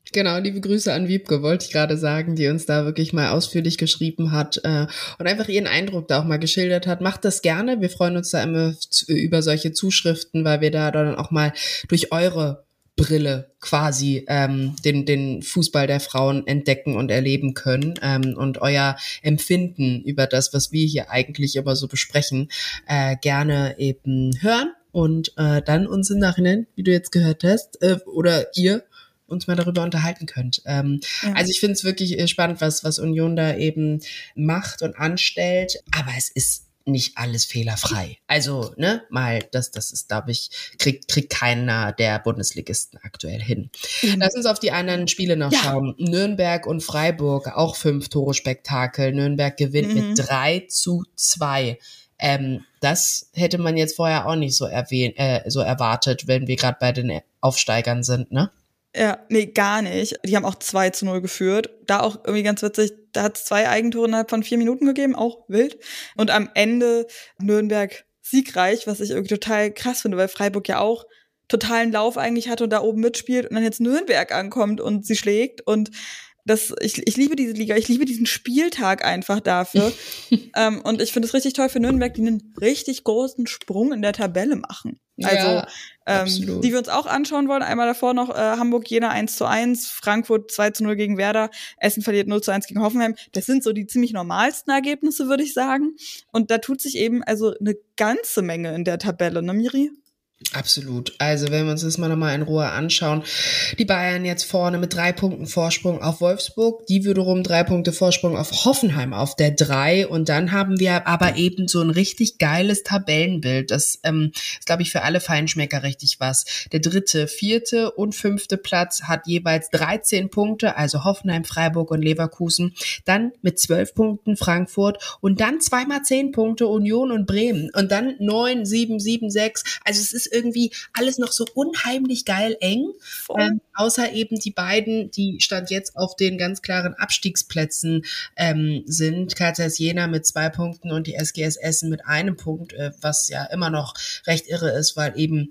Genau, liebe Grüße an Wiebke, wollte ich gerade sagen, die uns da wirklich mal ausführlich geschrieben hat äh, und einfach ihren Eindruck da auch mal geschildert hat. Macht das gerne. Wir freuen uns da immer zu, über solche Zuschriften, weil wir da dann auch mal durch eure Brille quasi ähm, den, den Fußball der Frauen entdecken und erleben können ähm, und euer Empfinden über das, was wir hier eigentlich immer so besprechen, äh, gerne eben hören und äh, dann uns im Nachhinein, wie du jetzt gehört hast, äh, oder ihr uns mal darüber unterhalten könnt. Ähm, ja. Also ich finde es wirklich spannend, was, was Union da eben macht und anstellt, aber es ist nicht alles fehlerfrei. Also, ne, mal, das, das ist, glaube ich, kriegt, kriegt keiner der Bundesligisten aktuell hin. Mhm. Lass uns auf die anderen Spiele noch ja. schauen. Nürnberg und Freiburg, auch fünf Tore Spektakel. Nürnberg gewinnt mhm. mit drei zu zwei. Ähm, das hätte man jetzt vorher auch nicht so erwähnt, äh, so erwartet, wenn wir gerade bei den Aufsteigern sind, ne? Ja, nee, gar nicht. Die haben auch zwei zu null geführt. Da auch irgendwie ganz witzig, da hat es zwei Eigentore innerhalb von vier Minuten gegeben, auch wild. Und am Ende Nürnberg siegreich, was ich irgendwie total krass finde, weil Freiburg ja auch totalen Lauf eigentlich hatte und da oben mitspielt und dann jetzt Nürnberg ankommt und sie schlägt. Und das, ich, ich liebe diese Liga, ich liebe diesen Spieltag einfach dafür. ähm, und ich finde es richtig toll für Nürnberg, die einen richtig großen Sprung in der Tabelle machen. Also, ja, ähm, die wir uns auch anschauen wollen. Einmal davor noch äh, Hamburg-Jena eins zu eins, Frankfurt zwei zu null gegen Werder, Essen verliert null zu eins gegen Hoffenheim. Das sind so die ziemlich normalsten Ergebnisse, würde ich sagen. Und da tut sich eben also eine ganze Menge in der Tabelle, ne, Miri? Absolut. Also wenn wir uns das mal nochmal in Ruhe anschauen, die Bayern jetzt vorne mit drei Punkten Vorsprung auf Wolfsburg, die wiederum drei Punkte Vorsprung auf Hoffenheim auf der drei und dann haben wir aber eben so ein richtig geiles Tabellenbild. Das ähm, ist, glaube ich, für alle Feinschmecker richtig was. Der dritte, vierte und fünfte Platz hat jeweils dreizehn Punkte, also Hoffenheim, Freiburg und Leverkusen. Dann mit zwölf Punkten Frankfurt und dann zweimal zehn Punkte Union und Bremen und dann neun, sieben, sieben, sechs. Also es ist irgendwie alles noch so unheimlich geil eng, ähm, außer eben die beiden, die Stand jetzt auf den ganz klaren Abstiegsplätzen ähm, sind. K Z S Jena mit zwei Punkten und die S G S Essen mit einem Punkt, äh, was ja immer noch recht irre ist, weil eben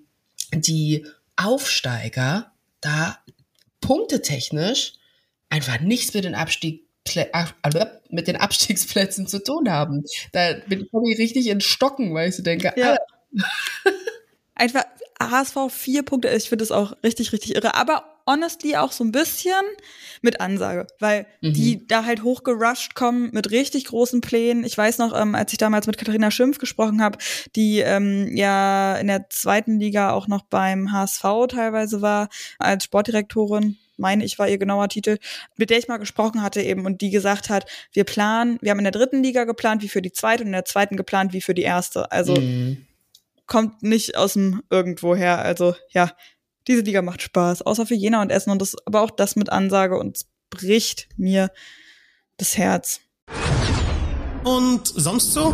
die Aufsteiger da punktetechnisch einfach nichts mit den Abstieg mit den Abstiegsplätzen zu tun haben. Da bin ich richtig in Stocken, weil ich so denke, ja. Einfach H S V vier Punkte, ich finde das auch richtig, richtig irre. Aber honestly auch so ein bisschen mit Ansage, weil mhm. die da halt hochgerusht kommen mit richtig großen Plänen. Ich weiß noch, ähm, als ich damals mit Katharina Schimpf gesprochen habe, die ähm, ja in der zweiten Liga auch noch beim H S V teilweise war, als Sportdirektorin, meine ich, war ihr genauer Titel, mit der ich mal gesprochen hatte eben und die gesagt hat, wir planen, wir haben in der dritten Liga geplant wie für die zweite und in der zweiten geplant wie für die erste. Also mhm. kommt nicht aus dem Irgendwoher. Also ja, diese Liga macht Spaß, außer für Jena und Essen und das, aber auch das mit Ansage und es bricht mir das Herz. Und sonst so?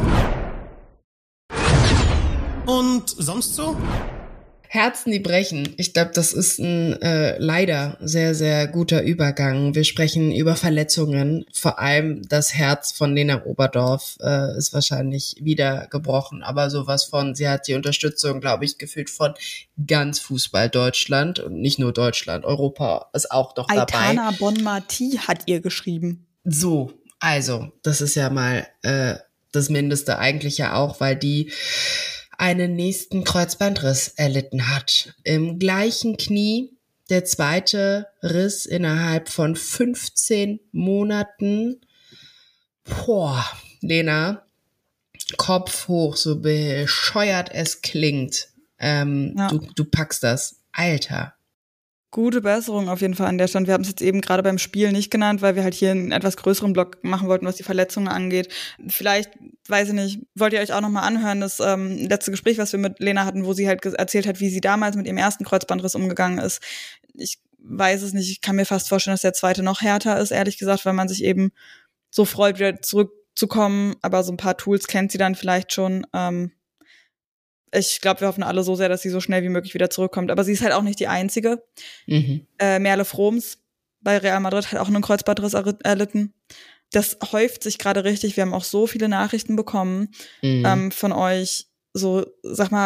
Und sonst so? Herzen, die brechen. Ich glaube, das ist ein äh, leider sehr, sehr guter Übergang. Wir sprechen über Verletzungen. Vor allem das Herz von Lena Oberdorf äh, ist wahrscheinlich wieder gebrochen. Aber sowas von, sie hat die Unterstützung, glaube ich, gefühlt von ganz Fußball Deutschland. Und nicht nur Deutschland, Europa ist auch noch dabei. Aitana Bonmati hat ihr geschrieben. So, also, das ist ja mal äh, das Mindeste eigentlich ja auch, weil die einen nächsten Kreuzbandriss erlitten hat. Im gleichen Knie, der zweite Riss innerhalb von fünfzehn Monaten. Boah, Lena, Kopf hoch, so bescheuert es klingt. Ähm, ja. du, du packst das. Alter. Gute Besserung auf jeden Fall an der Stand. Wir haben es jetzt eben gerade beim Spiel nicht genannt, weil wir halt hier einen etwas größeren Block machen wollten, was die Verletzungen angeht. Vielleicht, weiß ich nicht, wollt ihr euch auch nochmal anhören, das ähm, letzte Gespräch, was wir mit Lena hatten, wo sie halt erzählt hat, wie sie damals mit ihrem ersten Kreuzbandriss umgegangen ist. Ich weiß es nicht, ich kann mir fast vorstellen, dass der zweite noch härter ist, ehrlich gesagt, weil man sich eben so freut, wieder zurückzukommen. Aber so ein paar Tools kennt sie dann vielleicht schon. Ähm, Ich glaube, wir hoffen alle so sehr, dass sie so schnell wie möglich wieder zurückkommt. Aber sie ist halt auch nicht die Einzige. Mhm. Äh, Merle Froms bei Real Madrid hat auch einen Kreuzbandriss erlitten. Das häuft sich gerade richtig. Wir haben auch so viele Nachrichten bekommen mhm. ähm, von euch. So, sag mal,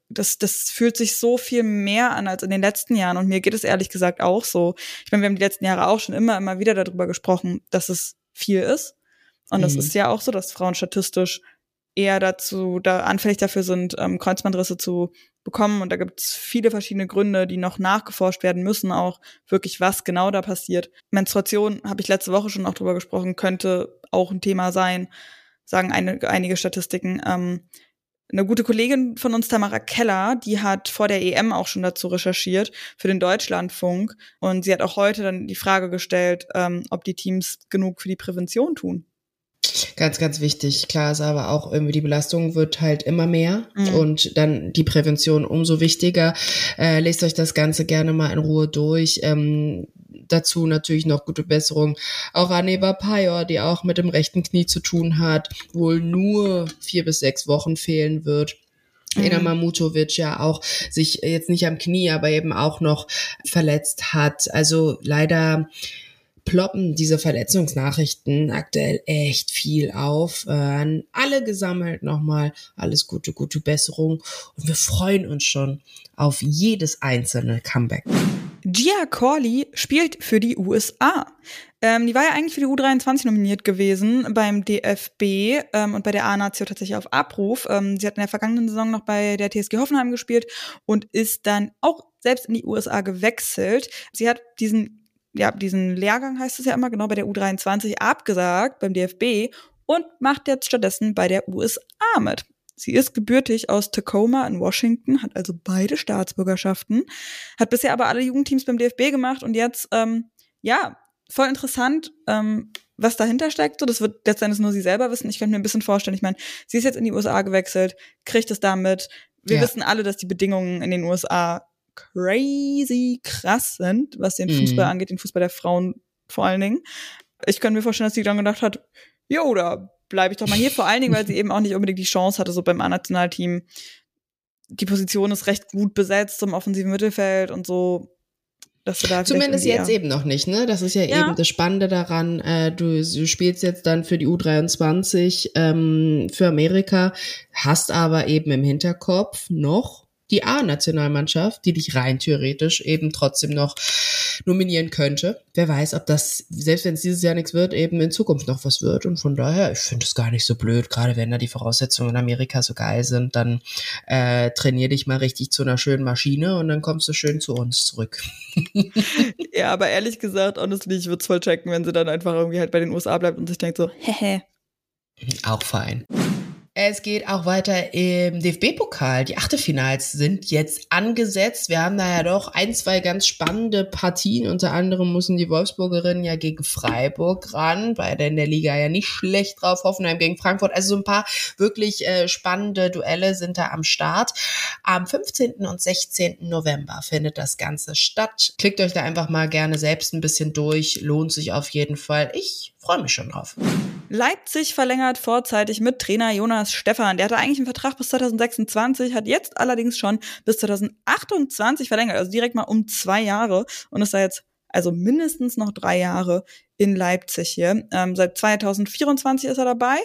das, das fühlt sich so viel mehr an als in den letzten Jahren. Und mir geht es ehrlich gesagt auch so. Ich meine, wir haben die letzten Jahre auch schon immer, immer wieder darüber gesprochen, dass es viel ist. Und es mhm. ist ja auch so, dass Frauen statistisch eher dazu, da anfällig dafür sind, ähm, Kreuzbandrisse zu bekommen. Und da gibt es viele verschiedene Gründe, die noch nachgeforscht werden müssen, auch wirklich, was genau da passiert. Menstruation, habe ich letzte Woche schon auch drüber gesprochen, könnte auch ein Thema sein, sagen eine, einige Statistiken. Ähm, Eine gute Kollegin von uns, Tamara Keller, die hat vor der E M auch schon dazu recherchiert für den Deutschlandfunk. Und sie hat auch heute dann die Frage gestellt, ähm, ob die Teams genug für die Prävention tun. Ganz, ganz wichtig. Klar ist aber auch irgendwie, die Belastung wird halt immer mehr mhm. und dann die Prävention umso wichtiger. Äh, lest euch das Ganze gerne mal in Ruhe durch. Ähm, dazu natürlich noch gute Besserung auch an Eva Pajor, die auch mit dem rechten Knie zu tun hat, wohl nur vier bis sechs Wochen fehlen wird. Mhm. Ena Mamutovic ja auch sich jetzt nicht am Knie, aber eben auch noch verletzt hat. Also leider ploppen diese Verletzungsnachrichten aktuell echt viel auf. Äh, an alle gesammelt nochmal alles Gute, gute Besserung. Und wir freuen uns schon auf jedes einzelne Comeback. Gia Corley spielt für die U S A. Ähm, die war ja eigentlich für die U dreiundzwanzig nominiert gewesen beim D F B ähm, und bei der A-Nazio tatsächlich auf Abruf. Ähm, sie hat in der vergangenen Saison noch bei der T S G Hoffenheim gespielt und ist dann auch selbst in die U S A gewechselt. Sie hat diesen ja, diesen Lehrgang, heißt es ja immer, genau bei der U dreiundzwanzig abgesagt beim D F B und macht jetzt stattdessen bei der U S A mit. Sie ist gebürtig aus Tacoma in Washington, hat also beide Staatsbürgerschaften, hat bisher aber alle Jugendteams beim D F B gemacht und jetzt, ähm, ja, voll interessant, ähm, was dahinter steckt. So, das wird letztendlich nur sie selber wissen. Ich könnte mir ein bisschen vorstellen, ich meine, sie ist jetzt in die U S A gewechselt, kriegt es damit. Wir ja. wissen alle, dass die Bedingungen in den U S A crazy krass sind, was den Fußball mhm. angeht, den Fußball der Frauen vor allen Dingen. Ich könnte mir vorstellen, dass sie dann gedacht hat, jo, da bleibe ich doch mal hier, vor allen Dingen, weil sie eben auch nicht unbedingt die Chance hatte, so beim A-Nationalteam. Die Position ist recht gut besetzt im offensiven Mittelfeld und so. Dass du da Zumindest jetzt eben noch nicht, ne? Das ist ja, ja. eben das Spannende daran. Äh, du, du spielst jetzt dann für die U dreiundzwanzig ähm, für Amerika, hast aber eben im Hinterkopf noch die A-Nationalmannschaft, die dich rein theoretisch eben trotzdem noch nominieren könnte. Wer weiß, ob das, selbst wenn es dieses Jahr nichts wird, eben in Zukunft noch was wird. Und von daher, ich finde es gar nicht so blöd, gerade wenn da die Voraussetzungen in Amerika so geil sind, dann äh, trainier dich mal richtig zu einer schönen Maschine und dann kommst du schön zu uns zurück. Ja, aber ehrlich gesagt, honestly, ich würde es voll checken, wenn sie dann einfach irgendwie halt bei den U S A bleibt und sich denkt so, hehe. Auch fein. Es geht auch weiter im D F B-Pokal. Die Achtelfinals sind jetzt angesetzt. Wir haben da ja doch ein, zwei ganz spannende Partien. Unter anderem müssen die Wolfsburgerinnen ja gegen Freiburg ran. Beide in der Liga ja nicht schlecht drauf. Hoffenheim gegen Frankfurt. Also so ein paar wirklich äh, spannende Duelle sind da am Start. Am fünfzehnten und sechzehnten November findet das Ganze statt. Klickt euch da einfach mal gerne selbst ein bisschen durch. Lohnt sich auf jeden Fall. Ich freue mich schon drauf. Leipzig verlängert vorzeitig mit Trainer Jonas Stephan. Der hatte eigentlich einen Vertrag bis zwanzig sechsundzwanzig, hat jetzt allerdings schon bis zwanzig achtundzwanzig verlängert, also direkt mal um zwei Jahre und ist da jetzt also mindestens noch drei Jahre in Leipzig hier. Ähm, seit zwanzig vierundzwanzig ist er dabei.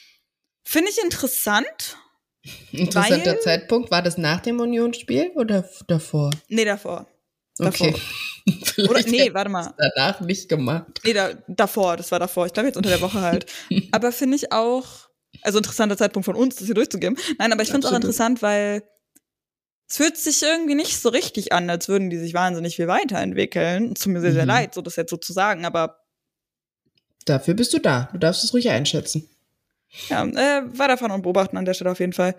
Finde ich interessant. Interessanter weil, Zeitpunkt. War das nach dem Unionsspiel oder davor? Nee, davor. Davor. Okay. Oder, nee, warte mal. Danach nicht gemacht. Nee, da, davor, das war davor. Ich glaube jetzt unter der Woche halt. Aber finde ich auch, also interessanter Zeitpunkt von uns, das hier durchzugeben. Nein, aber ich finde es auch interessant, weil es fühlt sich irgendwie nicht so richtig an, als würden die sich wahnsinnig viel weiterentwickeln. Es tut mir sehr, sehr mhm. leid, so das jetzt so zu sagen, aber dafür bist du da. Du darfst es ruhig einschätzen. Ja, äh, weiterfahren und beobachten an der Stelle auf jeden Fall.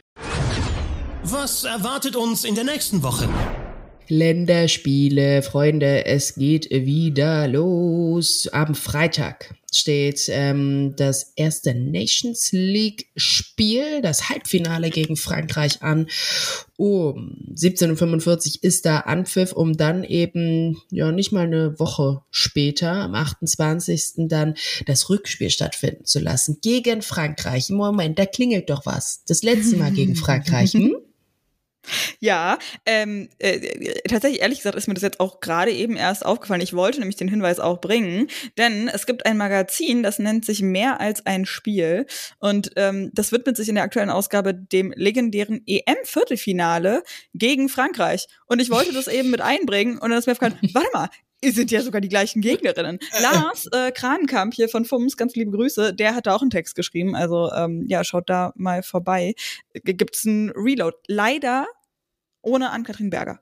Was erwartet uns in der nächsten Woche? Länderspiele, Freunde, es geht wieder los. Am Freitag steht ähm, das erste Nations League-Spiel, das Halbfinale gegen Frankreich an. Um siebzehn Uhr fünfundvierzig ist da Anpfiff, um dann eben ja nicht mal eine Woche später, am achtundzwanzigsten dann das Rückspiel stattfinden zu lassen gegen Frankreich. Moment, da klingelt doch was. Das letzte Mal gegen Frankreich, hm? Ja, ähm, äh, tatsächlich, ehrlich gesagt, ist mir das jetzt auch gerade eben erst aufgefallen. Ich wollte nämlich den Hinweis auch bringen, denn es gibt ein Magazin, das nennt sich Mehr als ein Spiel und ähm, das widmet sich in der aktuellen Ausgabe dem legendären E M-Viertelfinale gegen Frankreich. Und ich wollte das eben mit einbringen und dann ist mir aufgefallen, warte mal, es sind ja sogar die gleichen Gegnerinnen. Lars äh, Kranenkamp hier von F U M S, ganz liebe Grüße, der hat da auch einen Text geschrieben. Also ähm, ja, schaut da mal vorbei. G- Gibt's einen Reload. Leider ohne Ann-Kathrin Berger.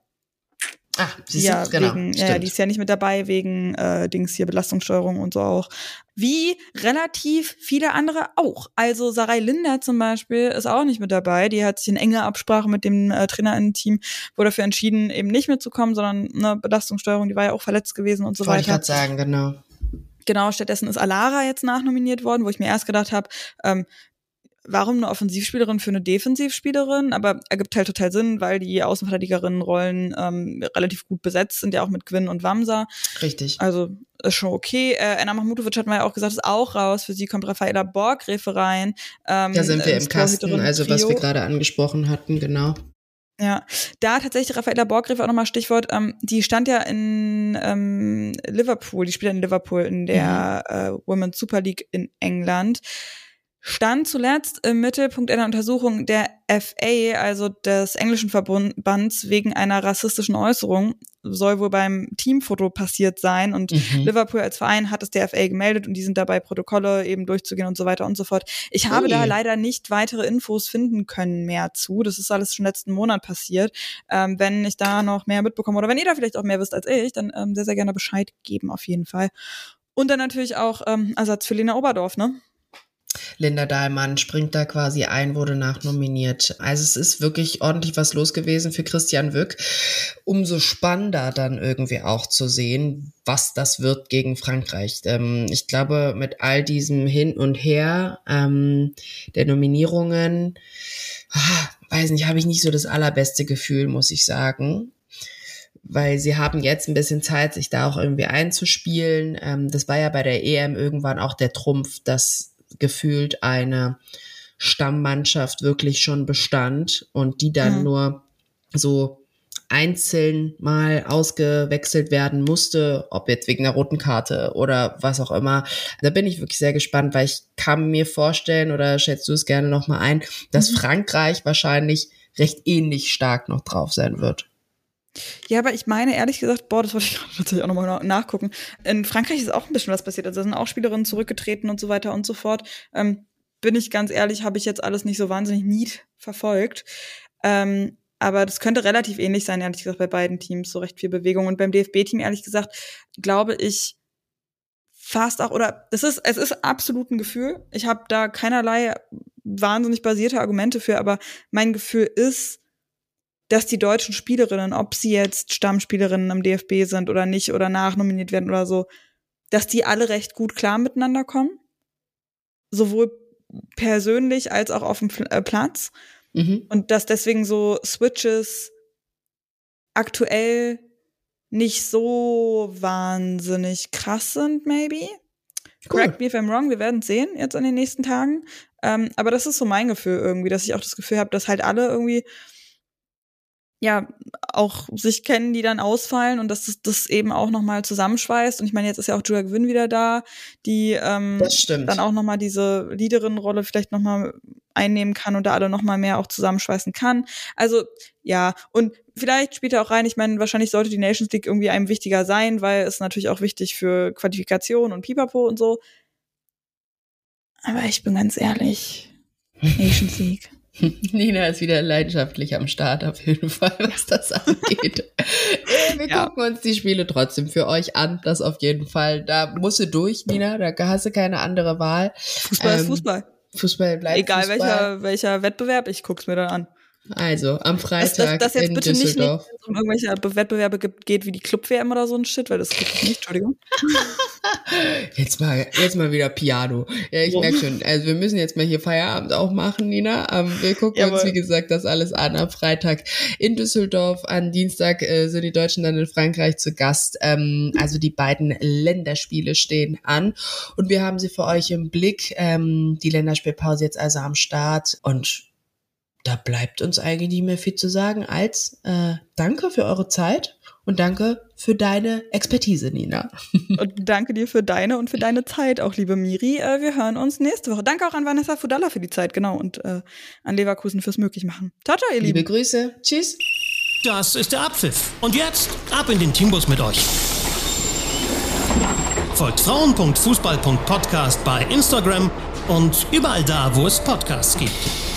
Ah, sie Ja, ist genau. wegen, ja, Stimmt. die ist ja nicht mit dabei wegen äh, Dings hier Belastungssteuerung und so auch. Wie relativ viele andere auch. Also Sarai Linder zum Beispiel ist auch nicht mit dabei. Die hat sich in enger Absprache mit dem äh, TrainerInnen-Team wurde dafür entschieden, eben nicht mitzukommen, sondern eine Belastungssteuerung, die war ja auch verletzt gewesen und so Wollte ich weiter. gerade sagen, genau. Genau, stattdessen ist Alara jetzt nachnominiert worden, wo ich mir erst gedacht habe, ähm, warum eine Offensivspielerin für eine Defensivspielerin? Aber ergibt halt total Sinn, weil die Außenverteidigerinnenrollen ähm, relativ gut besetzt sind, ja auch mit Gwyn und Wamsa. Richtig. Also ist schon okay. Äh, Anna Mahmutovic hat man ja auch gesagt, ist auch raus. Für sie kommt Raffaella Borgrefe rein. Ähm, Da sind wir ins im Kasten, also was wir Torhüterinnen-Trio. gerade angesprochen hatten, genau. Ja, da tatsächlich Raffaella Borgrefe auch nochmal Stichwort, ähm, die stand ja in ähm, Liverpool, die spielt ja in Liverpool in der mhm. äh, Women's Super League in England. Stand zuletzt im Mittelpunkt einer Untersuchung der F A, also des englischen Verbands, wegen einer rassistischen Äußerung. Soll wohl beim Teamfoto passiert sein. Und mhm. Liverpool als Verein hat es der F A gemeldet und die sind dabei, Protokolle eben durchzugehen und so weiter und so fort. Ich habe Ui. da leider nicht weitere Infos finden können mehr zu. Das ist alles schon letzten Monat passiert. Ähm, wenn ich da noch mehr mitbekomme oder wenn ihr da vielleicht auch mehr wisst als ich, dann ähm, sehr, sehr gerne Bescheid geben auf jeden Fall. Und dann natürlich auch ähm, Ersatz für Lena Oberdorf, ne? Linda Dahlmann springt da quasi ein, wurde nachnominiert. Also es ist wirklich ordentlich was los gewesen für Christian Wück. Umso spannender dann irgendwie auch zu sehen, was das wird gegen Frankreich. Ähm, ich glaube, mit all diesem Hin und Her ähm, der Nominierungen, ah, weiß nicht, habe ich nicht so das allerbeste Gefühl, muss ich sagen. Weil sie haben jetzt ein bisschen Zeit, sich da auch irgendwie einzuspielen. Ähm, das war ja bei der E M irgendwann auch der Trumpf, dass gefühlt eine Stammmannschaft wirklich schon bestand und die dann mhm. nur so einzeln mal ausgewechselt werden musste, ob jetzt wegen der roten Karte oder was auch immer. Da bin ich wirklich sehr gespannt, weil ich kann mir vorstellen, oder schätzt du es gerne nochmal ein, dass mhm. Frankreich wahrscheinlich recht ähnlich stark noch drauf sein wird. Ja, aber ich meine, ehrlich gesagt, boah, das wollte ich tatsächlich auch nochmal nachgucken. In Frankreich ist auch ein bisschen was passiert. Also da sind auch Spielerinnen zurückgetreten und so weiter und so fort. Ähm, bin ich ganz ehrlich, habe ich jetzt alles nicht so wahnsinnig neat verfolgt. Ähm, aber das könnte relativ ähnlich sein, ehrlich gesagt, bei beiden Teams. So recht viel Bewegung. Und beim D F B-Team, ehrlich gesagt, glaube ich fast auch, oder das ist, es ist absolut ein Gefühl. Ich habe da keinerlei wahnsinnig basierte Argumente für, aber mein Gefühl ist, dass die deutschen Spielerinnen, ob sie jetzt Stammspielerinnen am D F B sind oder nicht oder nachnominiert werden oder so, dass die alle recht gut klar miteinander kommen. Sowohl persönlich als auch auf dem Platz. Mhm. Und dass deswegen so Switches aktuell nicht so wahnsinnig krass sind, maybe. Cool. Correct me if I'm wrong, wir werden es sehen jetzt in den nächsten Tagen. Ähm, aber das ist so mein Gefühl irgendwie, dass ich auch das Gefühl habe, dass halt alle irgendwie ja, auch sich kennen, die dann ausfallen und dass das, das eben auch nochmal zusammenschweißt. Und ich meine, jetzt ist ja auch Julia Gwyn wieder da, die ähm, dann auch nochmal diese Leaderinnenrolle vielleicht nochmal einnehmen kann und da alle nochmal mehr auch zusammenschweißen kann. Also, ja, und vielleicht spielt er auch rein, ich meine, wahrscheinlich sollte die Nations League irgendwie einem wichtiger sein, weil es natürlich auch wichtig für Qualifikation und Pipapo und so. Aber ich bin ganz ehrlich, Nations League. Nina ist wieder leidenschaftlich am Start, auf jeden Fall, was das angeht. Wir ja. gucken uns die Spiele trotzdem für euch an, das auf jeden Fall. Da musst du durch, Nina, da hast du keine andere Wahl. Fußball ähm, ist Fußball. Fußball bleibt Egal Fußball. welcher, welcher Wettbewerb, ich guck's mir dann an. Also, am Freitag das, das, das jetzt in bitte Düsseldorf. Nicht, wenn es um irgendwelche Wettbewerbe geht, wie die Club-W M oder so ein Shit, weil das gibt es nicht, Entschuldigung. Jetzt mal, jetzt mal wieder Piano. Ja, ich oh. merke schon, also wir müssen jetzt mal hier Feierabend auch machen, Nina. Ähm, wir gucken Jawohl. uns, wie gesagt, das alles an am Freitag in Düsseldorf. Am Dienstag äh, sind die Deutschen dann in Frankreich zu Gast. Ähm, also die beiden Länderspiele stehen an und wir haben sie für euch im Blick. Ähm, die Länderspielpause jetzt also am Start und da bleibt uns eigentlich nicht mehr viel zu sagen als äh, danke für eure Zeit und danke für deine Expertise, Nina. Und danke dir für deine und für deine Zeit auch, liebe Miri. Äh, wir hören uns nächste Woche. Danke auch an Vanessa Fudalla für die Zeit, genau, und äh, an Leverkusen fürs Möglichmachen. Ciao, ciao, ihr Lieben. Liebe Grüße. Tschüss. Das ist der Abpfiff. Und jetzt ab in den Teambus mit euch. Folgt frauen punkt fußball punkt podcast bei Instagram und überall da, wo es Podcasts gibt.